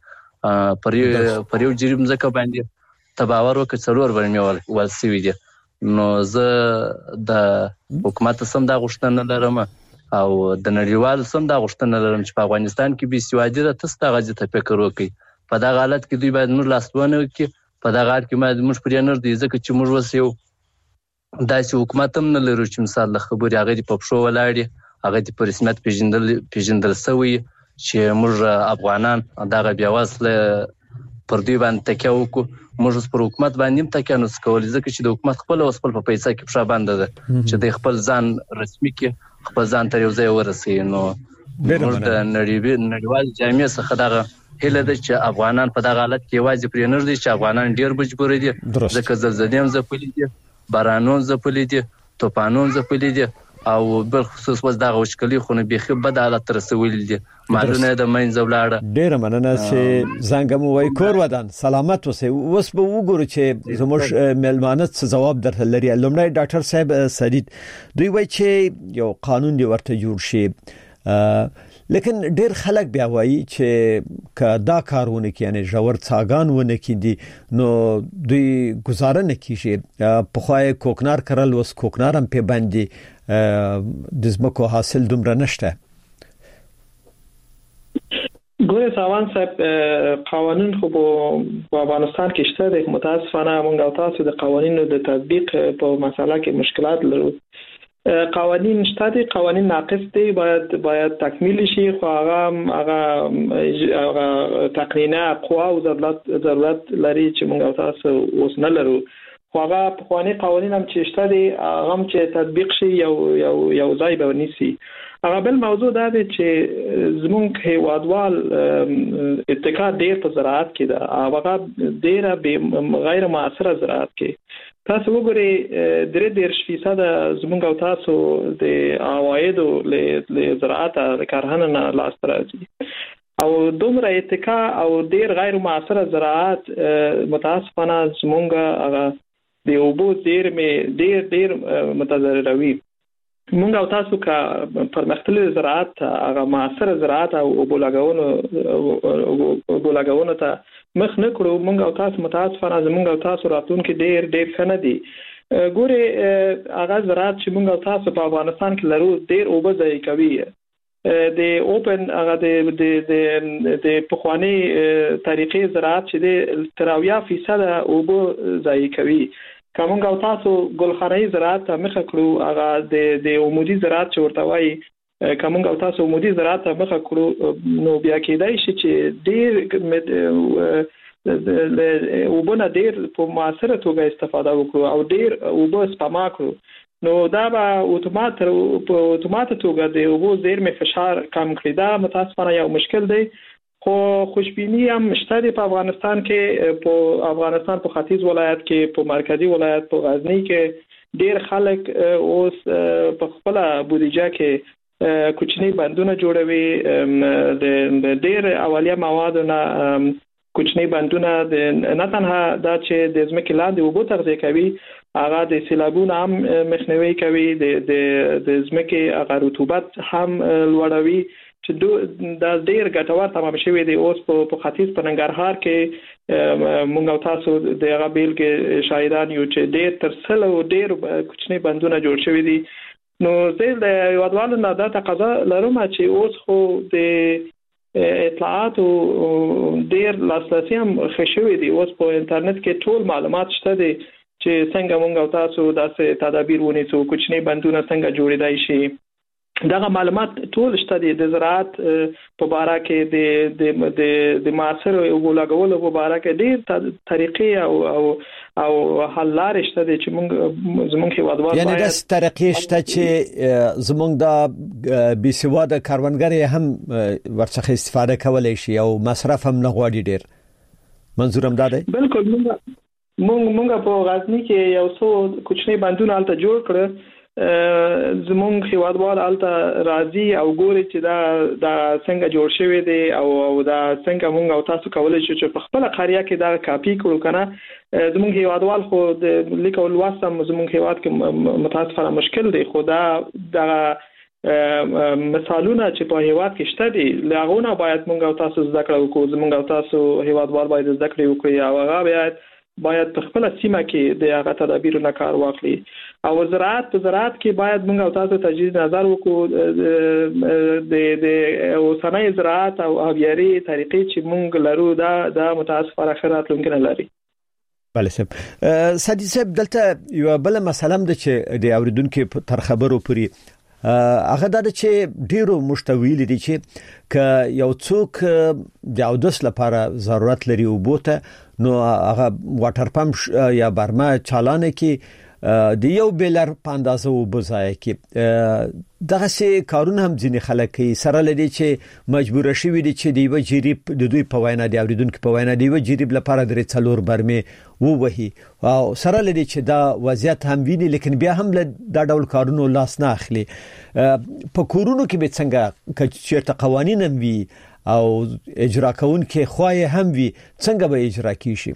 پر یو جریب مځکه باندې ته باور وکړه څلور برمې وال سوي دي. نو زه د حکومت سم دا غوښتنه لرم او د نړیوال سم دا غوښتنه لرم چې په افغانستان کې بېسوادي ده تاسو دغه ځای ته فکر وکړئ. په دغه حالت کې دوی باید موږ لاسوهنه وکړي په دغه حالت کې باید موږ پرې نه ږدي ځکه چې موږ اوس یو داسې حکومت هم نه لرو چې مثال د خبرې هغه دې په پښو ولاړ دي هغه دې په رسمیت پېژندل شوی چې موږ افغانان دغه بېوزله پر دوی باندې تکیه وکړو. موږ اوس پر حکومت باندې هم تکیه نشو کولی ځکه چې د حکومت خپله اوس خپل په پیسه کې پښه بنده ده چې دی خپل ځان رسمي کړي خپل ځان تر یو ځای ورسوي. نو موږ د نړیوال جامعې څخه دغه هیله ده چې افغانان په دغه حالت کې یوازې پرې نه ږدي چې افغانان ډېر مجبور دي ځکه زلزلې هم ځپلي دي بارانونه ځپلي دي طوفانونه ځپلي دي او بالخصوص اوس دغه وچکلي خو نه بیخي بد حالت ته رسولي دي مالونه یې د منځه ولاړه. ډېره مننه چې زنګ مو وایي کور ودان سلامت اوسئ. اوس به وګورو چې زموږ میلمانه څه ځواب درته لري. لومړی ډاکټر صاحب سدید دوی وایي چې یو قانون دی ورته جوړ شي لیکن ډېر خلک بیا وایي چې که دا کارونه کې یعنی ژور څاګان ونه کیدي نو دوی گزاره نه کیږي. په خوای کوکنار کرل وس کوکنار هم په باندې د زمکو حاصل دومره نشته. ګوره ساوان صاحب قوانین خو په افغانستان کې شته د متاسفانه موږ او تاسو د قوانینو د تطبیق په مسله کې مشکلات لرو. قوانین شته دي قوانین ناقص دي باید باید تکمیل شي خو هغه هغه تقنینه قوا او ضرورت ضرورت لري چې موږ او تاسو اوس نه لرو. خو هغه په قوانین قوانین هم چې شته دي هغه هم چې تطبیق شي یو یو یو ځای به ونیسي هغه بل موضوع دا دی چې زمونږ هیوادوال اتکا ډیر په زراعت کې ده، هغه ډیره به غیر معاصره زراعت کې. تاسو وګورئ درې دېرش فیصد زمونږ او تاسو د عوایدو له زراعت او کارخانه نه لاسته راځي، او دومره اتکا او ډیر غیر معاصره زراعت متاسفانه زمونږ هغه د اوبو زیرمې ډیر ډیر متضرروي. مونږ او تاسو کا پرمختللي زراعت هغه معاصره زراعت او اوبو لګونو اوبو لګونو ته مخ نه کړو. مونږ او تاسو متاسفانه زمونږ او تاسو راتلونکي ډیر ډیر ښه نه دي. ګوري هغه زراعت چې مونږ او تاسو په افغانستان کې لرو ډیر اوبه ضایع کوي. د اوپن هغه د د د پخوانی طریقې زراعت چې د تر اویا فیصد اوبه ضایع کوي. کومه او تاسو ګلخانه‌ای زراعت مخه کړو، هغه د د عمودي زراعت چې ورته وایي کومه او تاسو عمودي زراعت مخه کړو، نو بیا کېدای شي چې ډیر د وبونه ډیر په معاصره توګه استفاده وکړو او ډیر وبو سپما کړو. نو دا به اتومات په اتومات توګه د وبو زیرمې فشار کم کړي. دا متاسفانه یو مشکل دی، خو خوشبینی هم شته په افغانستان کې. په افغانستان په ختیځ ولایت کې، په مرکزی ولایت په غزنی کې ډیر خلک اوس په خپل بودیجه کې کوچنی بندونه جوړوي. د ډیر اولیه موادو نه کوچنی بندونه نه تنها دا چې د ځمکې لاندې اوبو تغذیه کوي، هغه د سیلابونو هم مخنیوي کوي، د د ځمکې هغه رطوبت هم لوړوي چې دا ډیر ګټور تمام شوی دی. اوس په ختیځ په ننګرهار کې مونږ او تاسو د هغه بیل کې شاهدان یو چې ډیر تر سل او ډیر کوچنی بندونه جوړ شوی دي. نو زه د هیوادوالو نه دا تقاضا لرم چې اوس خو د اطلاعات او ډیر لاسرسي هم خښوي دي. اوس په انټرنیټ کې ټول معلومات شته دي چې څنګه مونږ او تاسو داسې تدابیر ونیسو، کوچنی بندونه څنګه جوړیدای شي. دغه معلومات ټول شته دي. د زراعت په اړه کې د د د د معاصر او لګولو په اړه کې ډېر طریقې او او او حل لارې شته دي چې موږ زموږ هیوادوال یعنی د طریقې شته چې زموږ د بي سواده کاروونګر هم ورڅخه استفاده کولای شي او مصرف هم نه غواړي. ډېر منظورم دا دی. بالکل موږ موږ په غزنی کې یو څو کوچنی بندونه الته جوړ کړل. زمونږ هیوادوال الته راځي او ګوري چې دا دا څنګه جوړ شوی دی او او دا څنګه مونږ او تاسو کولای شو چې په خپل قريه کې دا کاپی کړو کنه. زمونږ هیوادوال خو د لیکو لوستم زمونږ هیواد کې متاسفانه مشکل دی، خو دا دا مثالونه چې په هیواد کې شته دي لاغونه باید مونږ او تاسو زده کړو. کو زمونږ او تاسو هیوادوال باید زده کړو کوي او هغه باید باید په خپل سیمه کې د هغه تدابیر نه کار واخلي. او زراعت په زراعت کې باید موږ او تاسو تجدید نظر وکړو. د د اوسنۍ زراعت او آبیاري طریقې چې موږ لرو دا د متاسفانه خیرات ممکن لري. بله صاحب. سادي صاحب دلته یو بل مسله هم ده چې د اوریدونکو تر خبرو پوری هغه دا چې ډیرو مشتویل دي چې ک یو څوک د اودس لپاره ضرورت لري او بوته نو هغه واټر پمپ یا برمه چالانه کې د یو بیلر په اندازه وبځای کې دغه سي کارونه هم ځینې خلک کوي سره لدی چې مجبور شوي دي چې دیو جریب د دوی په وینا دی اوریدونکو په وینا دیو جریب لپاره درې څلور برمه وو وهي او سره لدی چې دا وضعیت هم ویني، لیکن بیا هم د ډول کارونو لاس نه اخلي. په کورونو کې به څنګه کچېرته قوانين هم وي او اجرا کوونکې خوای هم وي، څنګه به اجرا کیشي؟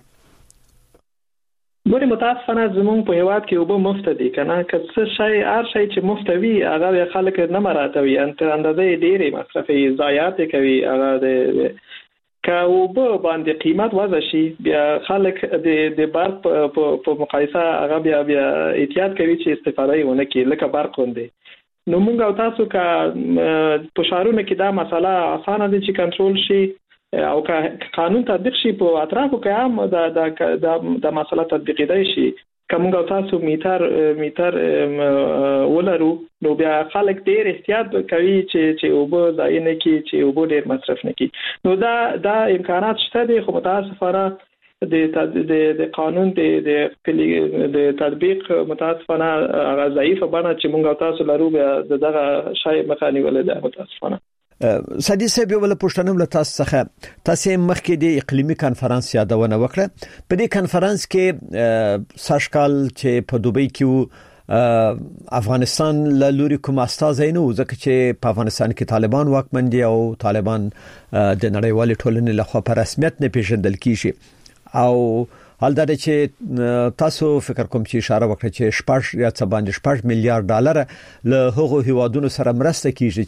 ګورې متاسفانه زمونږ په هیواد کې اوبه مفت دي کنه. که څه شی هر شی چې مفت وي هغه خلک نه مراتوي، انت اندازې ډېرې مصرفي ضایعات کوي. هغه د که اوبه باندې قیمت وضع شي بیا خلک د د برق په مقایسه هغه بیا بیا احتیاط کوي چې استفاده یې ونه کړي لکه برق غوندې. نو موږ او تاسو که په ښارونو کې دا مسله اسانه دي چې کنټرول شي او که قانون تطبیق شي په اطرافو کې هم دا دا د مسله تطبیق دی شي. کوم او تاسو میټر میټر ولرو نو بیا خلک ډیر احتیاط کوي چې چې اوبه ځای نه کی چې اوبه ډیر مصرف نه کی. نو دا دا امکانات شته دي، خو متاسفانه د د قانون د د تطبیق متاسفانه هغه ضعیفه بڼه چې موږ تاسو لرو دغه شای مخاني ولدا متاسفانه. سادي صاحب یو بل پښتنه ول تاسو څخه تاسو مخکې د اقلیمي کانفرنس یادونه وکړه. په دې کانفرنس کې ساشکال چې په دوبۍ کې افغانستان له لوري کوم استازي نه ځکه چې په افغانستان کې طالبان واکمن دي او طالبان د نړیوال ټولنې لخوا په رسمیت نه پیژندل کیږي او حال دا چې تاسو فکر کوم چې اشاره وکړه چې شپږ یا څه باندې شپږ میلیارډ ډالر له هغو هیوادونو سره مرسته کیږي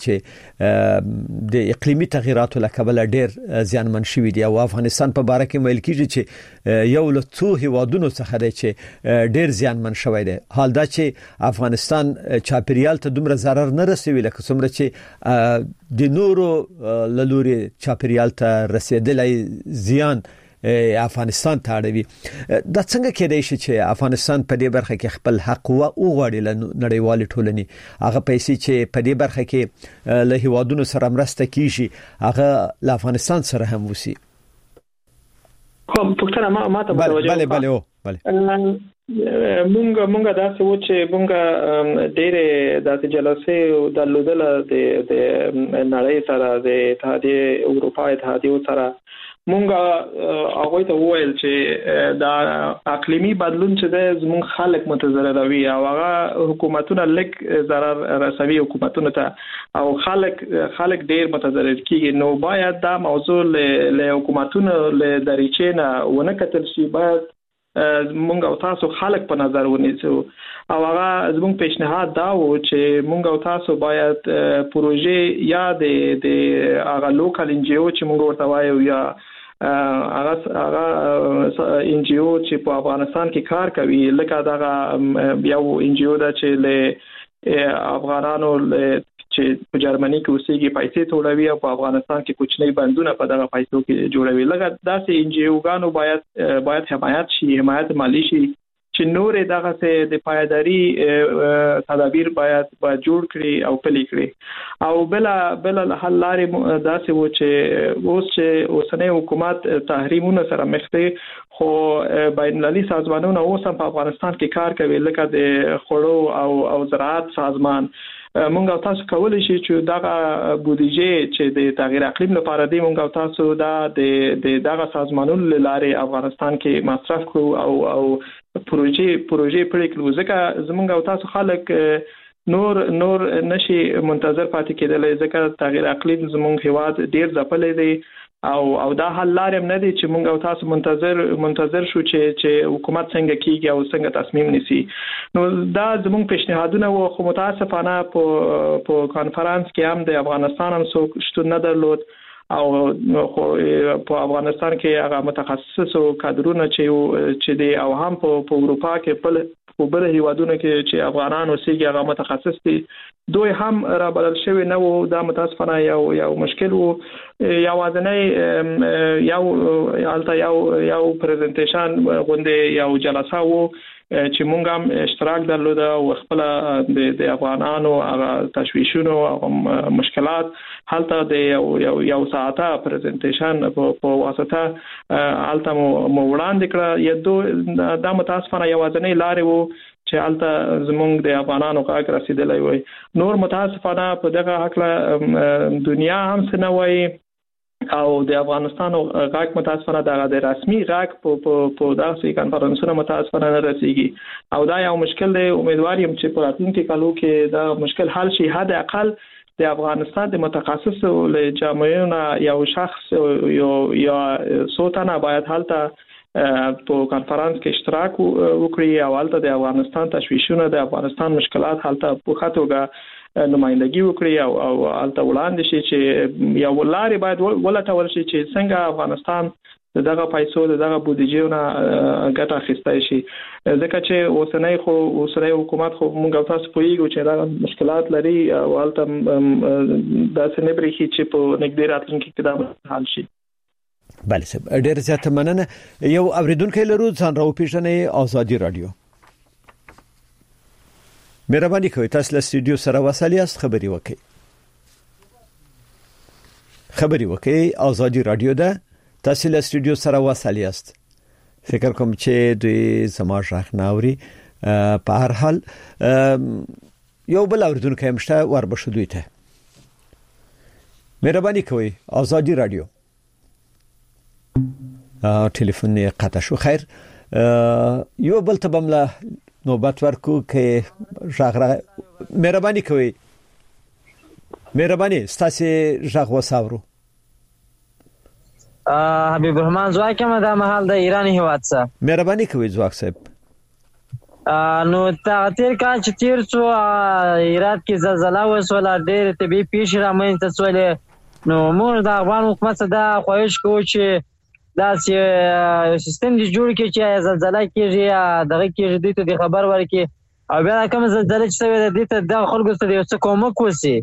چې د اقلیمي تغیراتو له کبله ډېر زیانمن شوي دي او افغانستان په باره کې ویل کیږي چې یو له څو هیوادونو څخه دی چې ډېر زیانمن شوی دی. حال دا چې افغانستان چاپیریال ته دومره ضرر نه رسوي لکه څومره چې د نورو له لوري چاپیریال ته رسیدلی زیان افغانستان ته اړوي. دا څنګه کېدای شي چې افغانستان په دې برخه کې خپل حق او وغواړي له نړیوال ټولنې هغه پیسې چې په دې برخه کې له هیوادونو سره مرسته کیږي هغه له افغانستان سره هم وسی؟ کوم پښتنه ما ما ته متوجه بله بله او بله مونږ مونږ دا څه و چې مونږ ډېر د جلسې د لودل د نړۍ سره د اتحادیه اروپا اتحادیه سره مونږه هغه ته وویل چې دا اقلیمی بدلون چې د زمون خلک متضرروي او هغه حکومتونه لک ضرر رسوي حکومتونه ته او خلک خلک ډیر متضرر کیږي. نو باید دا موضوع له حکومتونو له دریچې نه ونه کتل شي. باید مونږ او تاسو خلک په نظر ونیسو او هغه زموږ پیشنهاد دا و چې مونږ او تاسو باید پروژې یا د د هغه لوکل ان جی او چې مونږ ورته وایو یا هغه هغه ان جی او چې په افغانستان کې کار کوي لکه دا یو ان جی او دا چې له افغانانو چې په جرمني کې اوسېږي پیسې ټولوي او په افغانستان کې کوچنی بندونه په دغه پیسو کې جوړوي. لکه داسې ان جی او ګانو باید باید حمایت شي، حمایت مالی شي چې نور دغه څه د پایداري تدابیر باید باید جوړ کړي او پلي کړي. او بل بل حل لارې داسې و چې اوس چې اوسنۍ حکومت تحریمونو سره مخ دي خو بین المللي سازمانونه اوس هم په افغانستان کې کار کوي لکه د خوړو او او زراعت سازمان. مونږ او تاسو کولای شي چې دغه بودیجه چې د تغییر اقلیم لپاره دی مونږ او تاسو دا د دغه سازمانونو لاره افغانستان کې مصرف کړو او او پروژې پروژې پرې کړو ځکه زمونږ او تاسو خلک نور نور نشي منتظر پاتې کېدل ځکه تغییر اقلیم زمونږ هیواد ډیر ځپلې دی او او دا حل لارې نه دي چې مونږ او تاسو منتظر منتظر شو چې چې حکومت څنګه کیږي او څنګه تصمیم نیسي. نو دا زموږ پیشنهادونه و خو متاسفانه په په کانفرنس کې هم د افغانستان هم څوک شتون نه درلود او خو په افغانستان کې هغه متخصص او کادرونه چې چې دی او هم په اروپا کې په په بل هیوادونو کې چې افغانان اوسېږي هغه متخصص دي دوی هم را بدل شوی نه وو. دا متاسفانه یو یو مشکل وو. یا وازنه یو الته یو یو پریزنټیشن غونډه یو جلسه وو چې مونږ هم اشتراک درلود او خپل د افغانانو هغه تشویشونو او مشکلات حالته د یو یو یو ساعته پریزنټیشن په واسطه حالته مو وړاندې کړه. یدو دا متاسفانه یو ځنې لارې وو چې حالته زمونږ د افغانانو کاک رسیدلای وای. نور متاسفانه په دغه حق دنیا هم سنوي او د افغانستان غاک متاسفانه د رسمي غاک په په داسې کانفرنسونو متاسفانه نه رسیږي او دا یو مشکل دی. امیدوار یم چې په راتلونکي کالو کې دا مشکل حل شي. حد اقل د افغانستان د متخصص له جامعونو یو شخص یو یا سوتنه باید حالته په کانفرنس کې اشتراک وکړي او حالته د افغانستان تشویشونه د افغانستان مشکلات حالته په خاطرګه نمائندګي وکړي او او الته وړاندې شي چې یو لارې باید ولټول شي چې څنګه افغانستان دغه پیسو دغه بودیجه نه ګټه اخیستای شي ځکه چې اوسنۍ خو اوسنۍ حکومت خو موږ تاسو پوهیږو چې دا مشکلات لري او الته داسې نه بریخي چې په نګدې راتلونکي کې دا حل شي. بله سب ډیر زیات مننه. یو اوریدونکو لرو ځان راو پیژنې آزادي رادیو. مهرباني کوئ تاسو له استودیو سره وصل یاست خبري وکړئ. خبري وکړئ آزادي رادیو ده تاسو له استودیو سره وصل یاست. فکر کوم چې دوی زما ژغ ناوري. په هر حال یو بل اوریدونکو هم شته، وربشو دوی ته. مهرباني کوئ. آزادی رادیو. ټلیفون یې قطع شو. خیر یو بل ته بمله نوبت ورکو که ژغ. مهرباني کوئ. مهرباني ستاسو ژغ وساورو. حبیب الرحمن زواک ما د محل د ایران هیواد څخه. مهرباني کوئ زواک صاحب. نو تا تیر کال چې تیر شو ایران کې زلزلہ وسوله، ډېر طبي پیښې رامنځته شولې. نو موږ د افغان حکومت څخه دا خواهش کوو چې دا سیستم دې جوړ کړي چې زلزلہ کېږي دغه کېږي دې ته خبر ورکړي، او بیا کوم زلزلہ چې شوی دې ته د خلکو سره څه کومک وشي.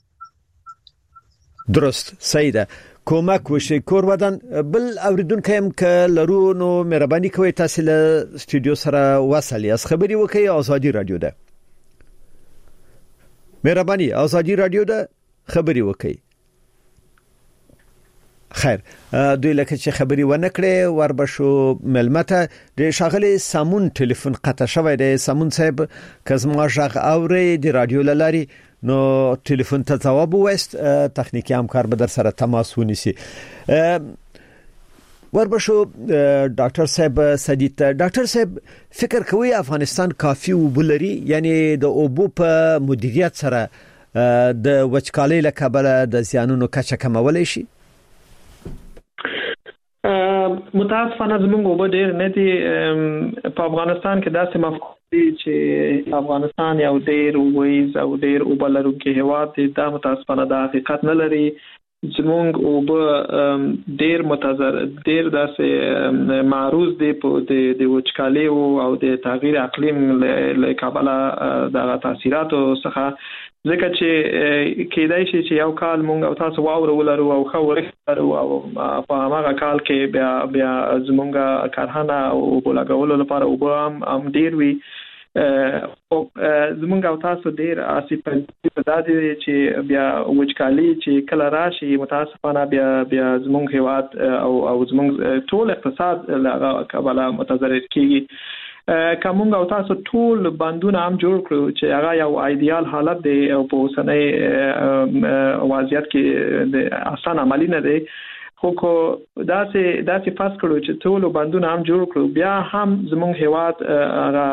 درست، صحیح ده، کومک وشي. کور ودان بل اوریدونکو هم که لرو نو مهرباني کوئ تاسو له سټوډیو سره وصل یاست، خبري وکړئ. آزادی رادیو ده. مهرباني آزادی رادیو ده، خبري وکړئ. خیر دوی لکه چې خبري ونه کړې وربشو ملمته د شاغلي سامون ټلیفون قطع شوی دی. سامون صاحب که زما ژغ اوري د رادیو لاري نو ټلیفون ته جواب وست، تخنیکی همکار به در سره تماس ونیسي. وربشو ډاکټر صاحب سدید، ډاکټر صاحب فکر کوي افغانستان کافي وبلري، یعنی د اوبو په مدیریت سره د وچکالۍ له کبله د زیانونو کچه کمولای شي؟ متاسفانه زموږ اوبه ډېر نه دي. په افغانستان کې داسې مفهوم دی چې افغانستان یو ډېر ویز او ډېر اوبه لرونکی هیواد دی. دا متاسفانه د حقیقت نه لري. زموږ اوبه ډېر متضرر، ډېر داسې معروض دی په د وچکالۍ او د تغییر اقلیم له کبله د تاثیراتو څخه، ځکه چې کېدای شي چې یو کال مونږ او تاسو واوره ولرو او خو ورکړو او په هغه کال کې بیا بیا زمونږه کارخانه او بولاګولو لپاره اوبه هم ډیر وي. او زمونږ او تاسو ډیر آسیب په دادی چې بیا وچکالي چې کله راشي متاسفانه بیا بیا زمونږ هیواد او او زمونږ ټول اقتصاد له کبله متضرر کیږي. کومه او تاسو ټول بندونه هم جوړ کړو چې هغه یو ایدیال حالت دی او په اوسنۍ وضعیت کې د آسان عملی نه دی، خو کو داسې داسې فرض کړو چې ټول بندونه هم جوړ کړو، بیا هم زموږ هیواد هغه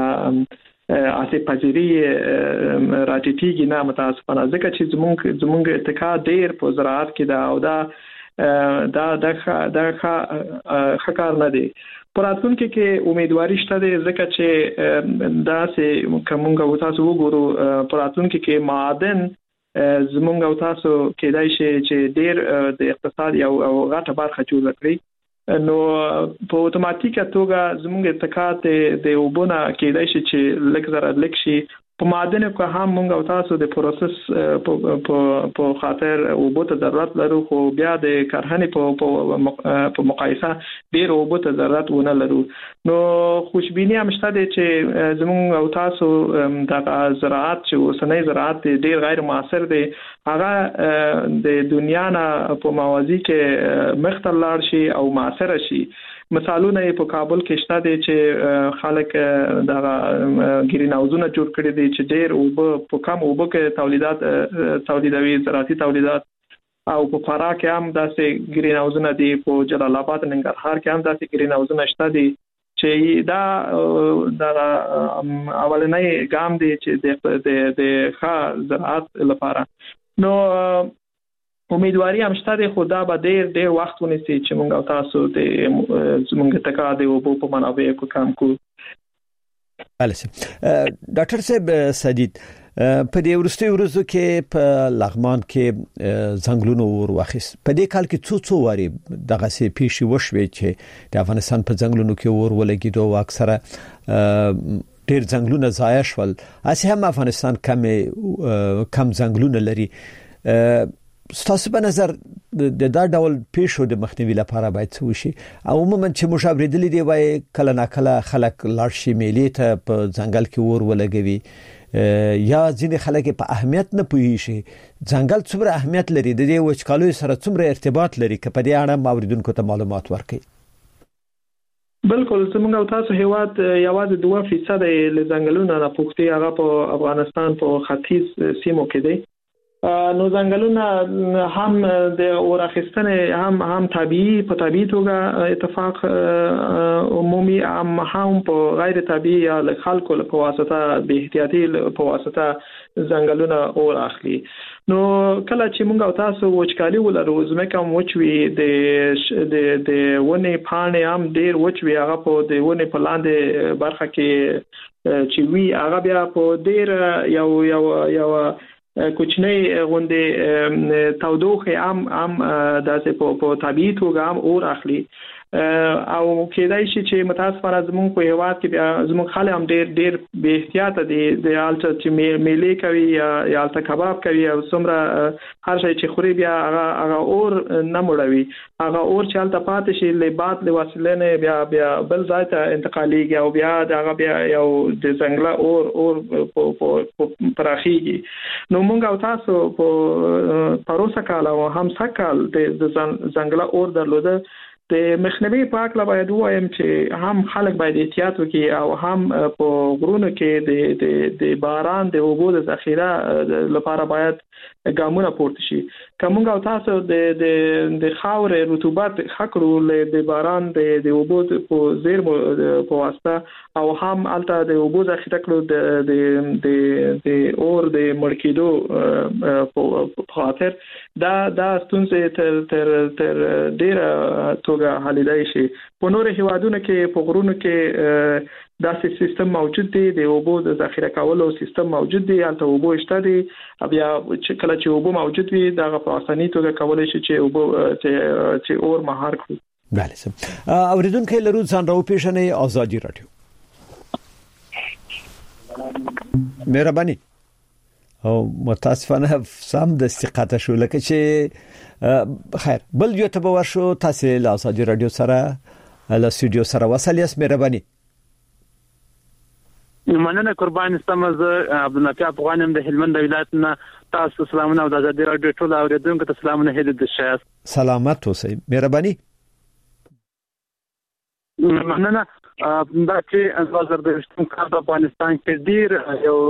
هغه اسې پذیری راټیټیږي نه متاسفانه، ځکه چې زموږ زموږ اتکا ډیر په زراعت کې دا او دا دا د د خکار نه دی. پراتونکو کې امیدواري شته ده، ځکه چې دا سه کومه او تاسو وګورو پراتونکو کې معادن زمونږ او تاسو کېدای شي چې ډیر د اقتصاد یو غټه برخه جوړ کړي، نو په اتوماتیکه توګه زمونږ اتکات د وبونه کېدای شي چې لږ زره لږ شي. په معادن کې هم موږ او تاسو د پروسس په په خاطر وبو ته ضرورت لرو، خو بیا د کارخانه په په مقایسه ډیر وبو ته ضرورت ونه لرو. نو خوشبینی هم شته چې زموږ او تاسو د زراعت چې اوسنۍ زراعت ډیر غیر موثر دی، هغه د دنیا نه په موازی کې مختل لاړ شي او موثر شي. مثالونه په کابل کې شته دي چې خلک د ګرین هاوسونه جوړ کړي دي چې ډېر او په کم اوبو کې تولیدات تولیدوي زراعتي تولیدات، او په فراه کې هم داسې ګرین هاوسونه دي، په جلال آباد ننګرهار کې هم داسې ګرین هاوسونه شته دي چې دا د اولنۍ ګام دي چې د د ښه زراعت لپاره. نو امیدواری هم شته دی، خو دا به ډیر ډیر وخت ونیسي چې موږ او تاسو د زموږ تکا د اوبو په منابع کو کم کو. بله ډاکټر صاحب سدید، په دې ورستي ورځو کې په لغمان کې ځنګلونو ور واخیست، په دې کال کې څو څو واري دغه سي پیښې وشوي چې د افغانستان په ځنګلونو کې ور ولګیدو او اکثره ډیر ځنګلونه ضایع شول. اسی هم افغانستان کم کم ځنګلونه لري. ستاسو په نظر د دا ډول پیښو د مخنیوي لپاره باید څه وشي؟ او عموما چې مشابهت دي وای کله نا کله خلک لارشي میلې ته په ځنګل کې ور ولګوي، یا ځینې خلک په اهمیت نه پوهیږي ځنګل څومره اهمیت لري، د دې وچکالۍ سره څومره ارتباط لري، که په دې اړه اوریدونکو ته معلومات ورکړي. بالکل زموږ او تاسو هیواد یوازې دوه فیصد له ځنګلونو نه پوښتي هغه په افغانستان په ختیځ سیمو کې دي. نو ځنګلونه هم د اورخستنه هم هم طبيعي په طبيعي توګه اتفاق عمومي هم هم په غیر طبيعي یا خلکو په واسطه به احتیاطي په واسطه ځنګلونه اور اخلي. نو کله چې موږ او تاسو وچکالي ولرو زمکه وچوي د د د ونه پانه هم ډیر وچوي هغه په د ونه په لاندې برخه کې چې وی هغه بیا په ډیر یو یو یو کوچنی غونډه تودوخه هم هم داسې په په طبيعي توګه هم اور اخلي او کېدای شي چې متاسفانه زموږ په هیواد کې بیا زموږ خلک هم ډېر ډېر بے احتیاط دي د الټ چې میلې کوي یا یا الټ کباب کوي او څومره هر شي چې خوري بیا هغه هغه اور نه مړوي هغه اور چې الټ پاتې شي له بعد له وسیلې بیا بیا بل ځای ته انتقاليږي او بیا هغه بیا یو د ځنګل اور اور په پراخيږي. نو موږ او تاسو په پروسه کال او هم سکال د ځنګل اور درلوده د مخنیوي پاک لا باید وایم چې هم خلک باید احتیاط وکړي او هم په غرونو کې د د د باران د اوبو د ذخیره لپاره باید ګامونه پورته شي. کومه او تاسو د د د خاور رطوبت خکړو د باران د د اوبو په زیر په واسطه او هم الته د اوبو ذخیره کړو د د د د اور د مړکیدو په خاطر دا دا ستونزې تر تر تر ډیره توګه حلیدای شي. په نور هیوادونو کې په غرونو کې داسې سیستم موجود دی د اوبو د ذخیره کولو سیستم موجود دی البته اوبو شته دي بیا چې کله چې اوبو موجود وي دا په اسانۍ توګه کولای شي چې اوبو چې چې اور مهار کړي. بله سم اوریدونکو لرو ځان راو پیژنې آزادي رادیو. مهرباني او متاسفانه سم د استقاطه شو لکه چې خیر بل یو ته ورشو تاسو له آزادي رادیو سره له استودیو سره وصلیت. مهرباني مننه قربان استم زه عبدالنافع افغانم د هلمند ولایت نه تاسو سلامونه او د آزادي رادیو ټول اوریدونکو ته سلامونه هیله د شایست سلامت اوسئ. مهرباني مننه دا چې دوه زره دوه کال په افغانستان کې ډیر یو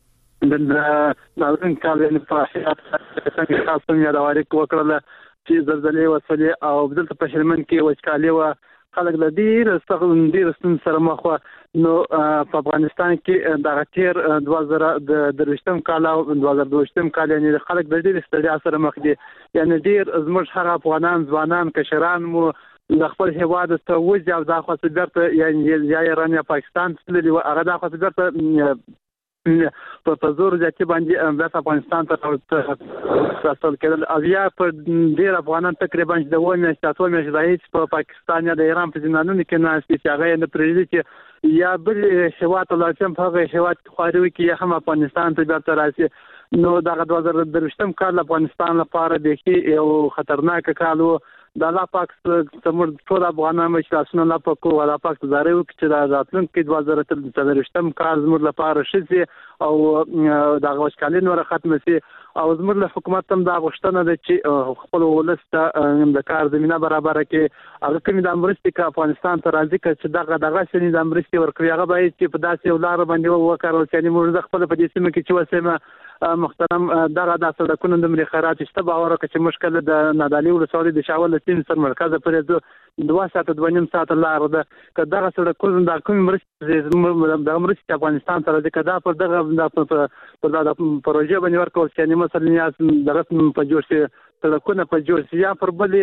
د ناورین کال نه فاحشات څنګه تاسو یې دا وایي وکړه چې زلزلې وسلې او بدلته په هلمند کې وچکالي و خلک د ډیر ستغل ډیر ستون سره مخ نو په افغانستان کې د غتیر دوه زره د دروشتم کال او دوه زره دوه کال یعنی خلک د ډیر ستړیا سره مخ دي یعنی ډیر زموږ هغه افغانان ځوانان کشران مو د خپل هیواد ته وځي او د خاصه درته یعنی یا ایران یا پاکستان تللی او هغه د خاصه درته په پزور ځکه باندې د افغانستان ته تاسو کېدل او یا په ډیر افغانان تقریبا د ونه تاسو مې ځای په پاکستان یا د ایران په ځینانو کې نه سپیڅ هغه نه پرېږدي چې یا بل هیواد لا چې په هغه هیواد خوري کې هم افغانستان ته درته راځي. نو دا د دوه زره دوه کال افغانستان لپاره د یو خطرناک کال و د الله پاک تمر ټول افغانان مې تاسو نه پکو ولا پاک زاري وکړي چې د راتلونکي دوه زره دوه کال زموږ لپاره شي او د غوښکالین ور ختم شي او زموږ له حکومت هم دا غوښتنه ده چې خپل ولسته د کار زمينه برابر کړي هغه کوم د امریکا کا افغانستان ته راځي چې دغه دغه شنی د امریکا ورکوي هغه باید چې په داسې ولار باندې وکړل چې موږ خپل په دې سیمه کې چې وسمه محترم دغه د سړکونو د مخابرات شته باور کوي چې مشکل د نادالي ولسوالۍ د شاول سین سر مرکز پرې دوه ساعت دوه نیم ساعت لار ده که دغه سړکونو د کوم مرستې د امریکا افغانستان سره د کدا پر دغه په د پروژه باندې ورکول چې مثلا یا دغه په جوړ شي سړکونه په جوړ شي یا پر بل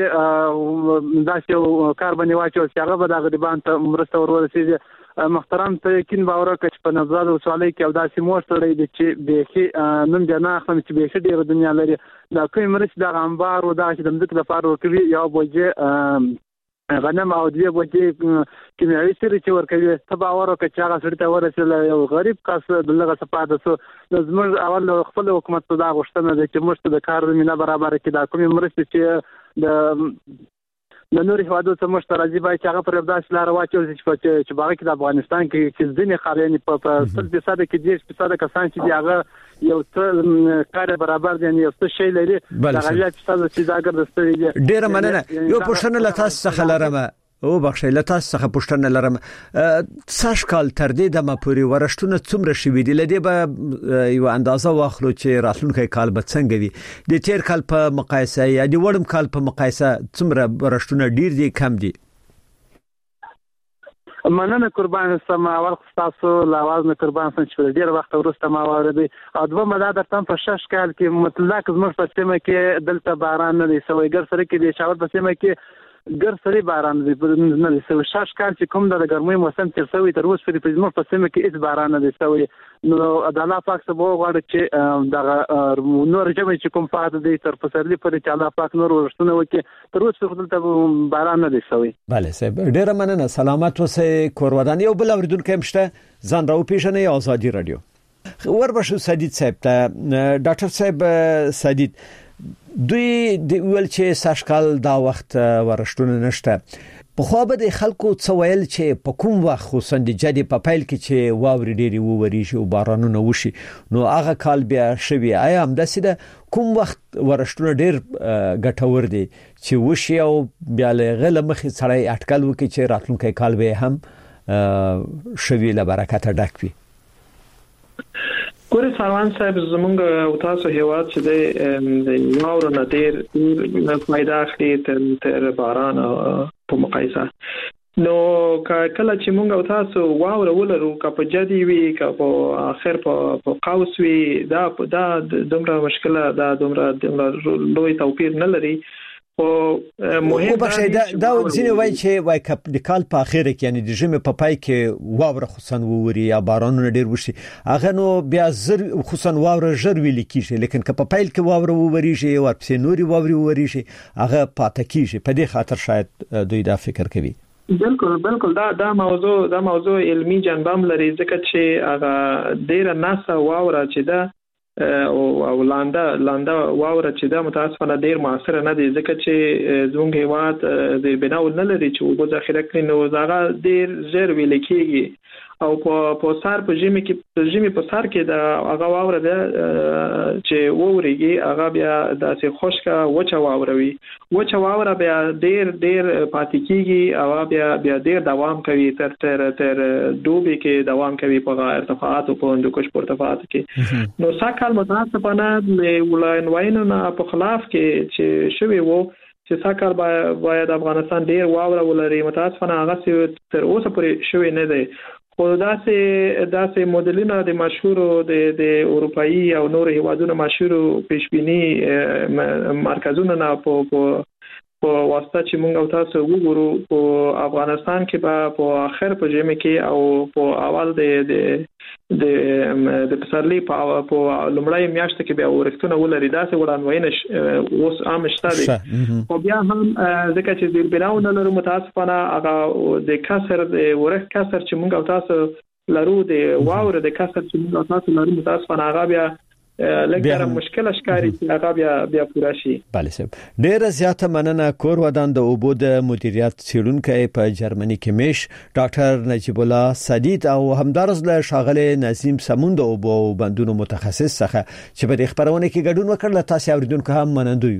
داسې کار باندې واچو چې هغه به د غریبانو ته مرسته ورورسېږي. محترم ته یقین باور وکړئ چې په نظر وسوالۍ کې او داسې موټر دی چې به نن جنا خپل چې به ډیره دنیا لري دا کوم مرسته د انبار او د خدمت لپاره ورکوي یا بوجه غنم او دی بوجه کیمیاوي سره چې ورکوي ته باور وکړئ چې هغه سړی ته ورسېل یو غریب کس دغه صفاده سو زموږ اول خپل حکومت ته دا غوښتنه ده چې موږ ته د کار زمينه برابر کړي دا کوم مرسته چې د د نور هیوادو ته مشترکي باید چې هغه پر داسې لار واچول شي چې باغ کې د افغانستان کې چې ځینې خارجي په ستل فیصد کې دېرش فیصد کسان چې دی هغه یو څه کار برابر دي یو څه شی لري د هغه فیصد چې دا ګرځي دي. ډیر مننه. یو پوښتنه له تاسو څخه لرم او بخښه لته څخه پوښتنه لرم څاش کال تر دې د مپوري ورشتونه څومره شوي دي لدی به یو اندازه واخلو چې راتلونکي کال به څنګه وي د تیر کال په مقایسه یا د وړم کال په مقایسه څومره ورشتونه ډیر دي کم دي مننه قربان سم اول تاسو لاواز نه قربان سم چې ډیر وخت ورسته ما وردی ادوه مدد تم په شش کال کې مطلق زموږ په سیمه کې دلته باران نه دی سوی ګر سره کې د شاوت په سیمه کې ګر سری باران دی نه دی سوی شش کال چې کوم د ګرمۍ موسم تر سوی تر اوسه په زموږ په سیمه کې هیڅ باران نه دی سوی نو د الله پاک څخه وغواړي چې د نور جمع چې کوم پات دی تر پسرلی پر چې الله پاک نور ورسونه وکي تر اوسه دلته باران نه دی سوی bale صاحب ډیر مننه سلامات اوسئ کورودان یو بل اوریدونکو مشته ځان راو پیژنې آزادي رادیو وربشو سدید صاحب ته ډاکټر صاحب سدید دوی د ول چې ساشکال دا وخت ورشتونه نشته په خو به د خلکو څویل چې په کوم وخت خصوصا د جدي په پایل کې چې واوري ډيري ووري شي او بارانونه وشي نو هغه کال بیا شوي آیا هم د سیده کوم وخت ورشتونه ډیر ګټور دي چې وشي او بیا له غل مخې سړی اټکل وکړي چې راتلونکي کال به هم شوي له برکت ډک وي ګورې سروان صاحب زمونږ او تاسو هیواد چې د واورو نه ډېر فایده اخلي تر تر باران په مقایسه نو کله چې مونږ او تاسو واورو ولرو که په جدي وي که په اخر په قوس وي دا دا دومره مشکله دا دومره لوی توپیر نه لري او مهم دا دا ځینې وایي چې وای کپ د کال په اخر کې یعنی د ژمي په پای کې واوره خصوصا ووري یا بارانونه ډیر وشي هغه نو بیا زر خصوصا واوره ژر ویل کیږي لیکن که په پایل کې واوره ووري شي او په نوري واوري ووري شي هغه پاتې کیږي په دې خاطر شاید دوی دا فکر کوي بالکل بالکل دا دا موضوع دا موضوع علمی جنبام لري ځکه چې هغه ډیر ناسا واوره چې دا او لاندا لاندا واوره چې دا متاسفانه ډیر موثر نه دي ځکه چې زموږ هیواد د بناول نه لري چې وګ ذخیره کړي نو زاغه ډیر زر ویل کېږي او په په سار په ژمي کې په ژمي په سار کې دا هغه واوره ده چې ووريږي هغه بیا داسې خشکه وچه واوره وي وچه واوره بیا ډیر ډیر پاتې کېږي او بیا بیا ډیر دوام کوي تر تر تر دوبي کې دوام کوي په ارتفاعات او په اندکوش په ارتفاعات کې نو ساکال متاسفانه د ولایتونو نه په خلاف کې چې شوی وو چې ساکال باید افغانستان ډیر واوره ولري متاسفانه هغه تر اوسه پورې شوی نه دی خو داسې داسې موډلونه د مشهورو د د اروپאי او نور هیوادونو مشهورو پیشبینی مرکزونو نه په په واسطه چې موږ او تاسو وګورو په افغانستان کې به په اخر په ژمي کې او په اول د د د پسرلی په په لومړی میاشت کې به ورښتونه ولري داسې وړاندوینه اوس عام شته دي خو بیا هم ځکه چې د بناونه لرو متاسفانه هغه د کسر د ورښت کسر چې موږ او تاسو لرو د واوره د کسر چې موږ او تاسو لرو متاسفانه هغه بیا لکه مشکل اشکاری چې هغه بیا بیا پورا شي bale سب ډیره زیاته مننه کور ودان د اوبو د مدیریت څېړونکو په جرمني کې مش ډاکټر نجیب الله سدید او همدارز له شاغله نسیم سمون د اوبو بندونو متخصص څخه چې په خبرونه کې ګډون وکړل تاسو اوریدونکو هم منندوی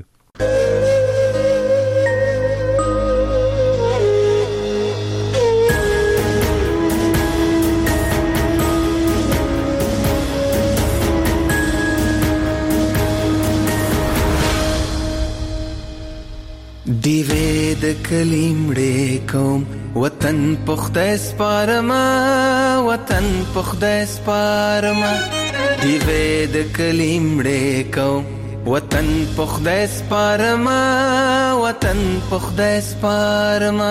دیوې د کلیمړې کوم وطن پخته سپارما وطن پخته سپارما دیوې د کلیمړې کوم وطن پخته سپارما وطن پخته سپارما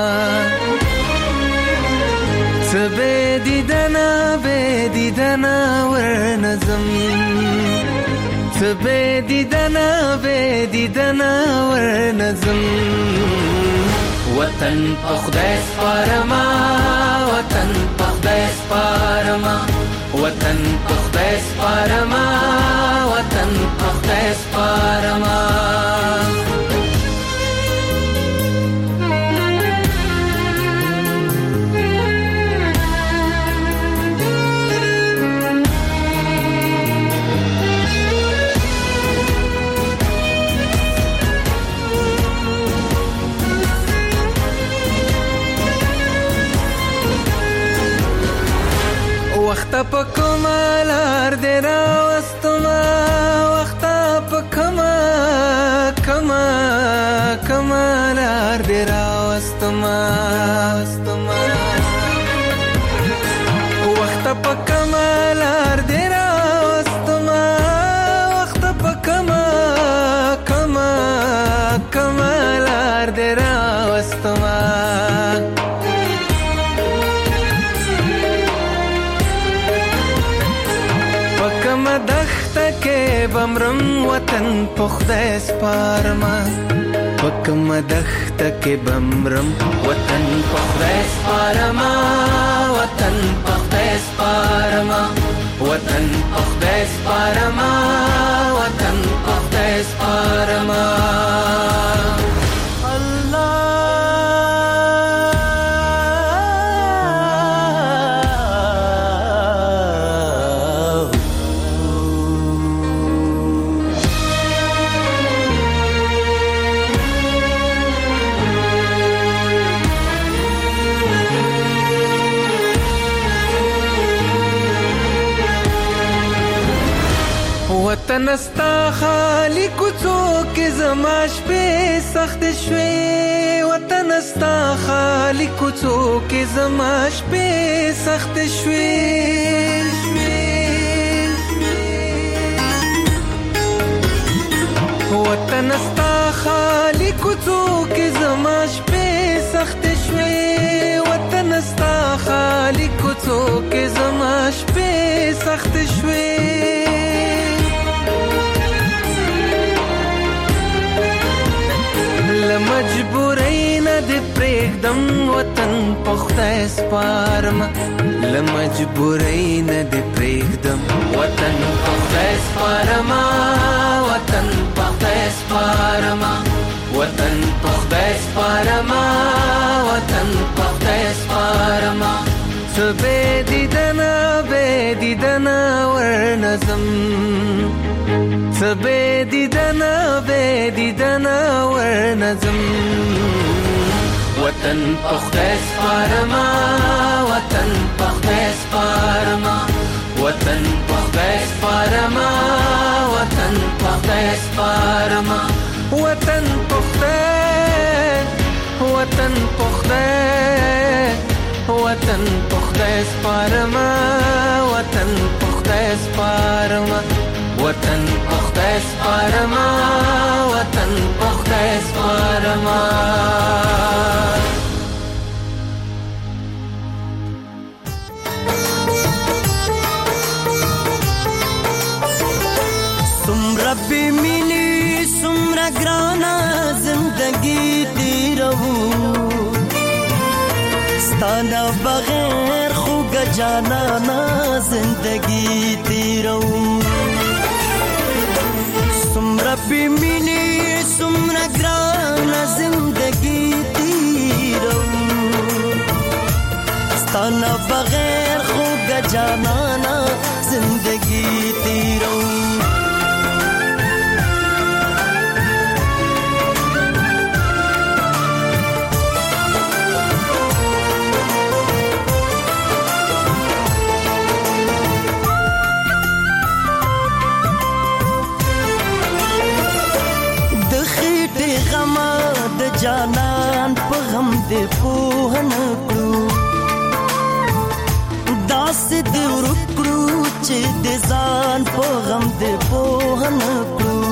سبه دیدنا به دیدنا ورنظم سبه دیدنا به دیدنا ورنظم وطن پخدای سپارما وطن پخدای سپارما وطن پخدای سپارما وطن پخدای سپارما وخت په کمالار دې راوستما وخت په کما کما کمالار دې راوستما وخت په کمالار دې راوستما وخت په کما کما کمالار دې راوستما بمرم وطن پخده سپارما پکم دخت کې بمرم وطن پخده سپارما وطن پخده سپارما وطن پخده سپارما وطن پخده سپارما وطن استا خالی کوڅو کې زما شپې سخت شوې وطن استا خالی کوڅو کې زما شپې سخت شوې وطن استا خالی کوڅو کې زما شپې سخت شوې وطن استا خالی کوڅو کې زما شپې سخت شوې لمجبورین د پرېږدم وطن پخته سپارما لمجبورین د پرېږدم وطن پخته سپارما وطن پخته سپارما وطن پخته سپارما وطن پخته سپارما څه بې دیدنه بې دیدنه ورنظم څه بې دیدنه بې دیدنه ورنظم وطن پخته سپارما وطن پخته سپارما وطن پخته سپارما وطن پخته سپارما وطن پخته وطن پخته وطن پخته سپارما وطن پخته سپارما وطن پخته سپارما وطن پخته سپارما سمرا بی مینی سمرا گرانا زندگی تیرہو ستانا بغیر خوگا جانانا زندگی تیرہو سمرا بی مینی سمرا گرانا زندگی تیرہو ستانا بغیر خوگا جانانا زندگی تیرہو جانان په غم دې پوهن کړو داس دې ورکړو چې دې ځان په غم دې پوهن کړو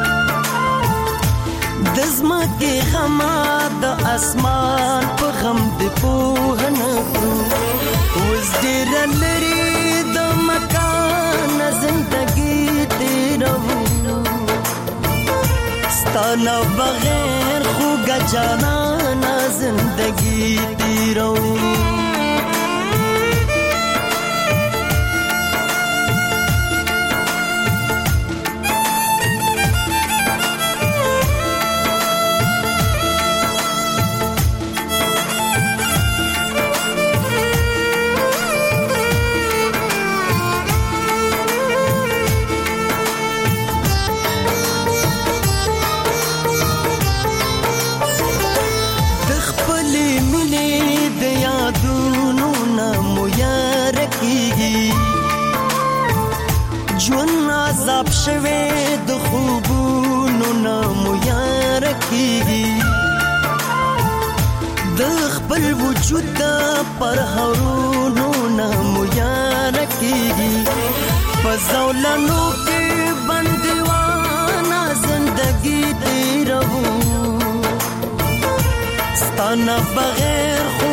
د زمکه غم د اسمان په غم دې پوهن کړو وز دې لري د مکان زندگی دې رہو ستانا بغیر خوگا جانانا زندگی تیرو خراب شوه د خوبونو نامو یار کیږي د خپل وجود پر هورونو نامو یار کیږي پزولنو کې بندوانا زندگی تیرو ستانا بغیر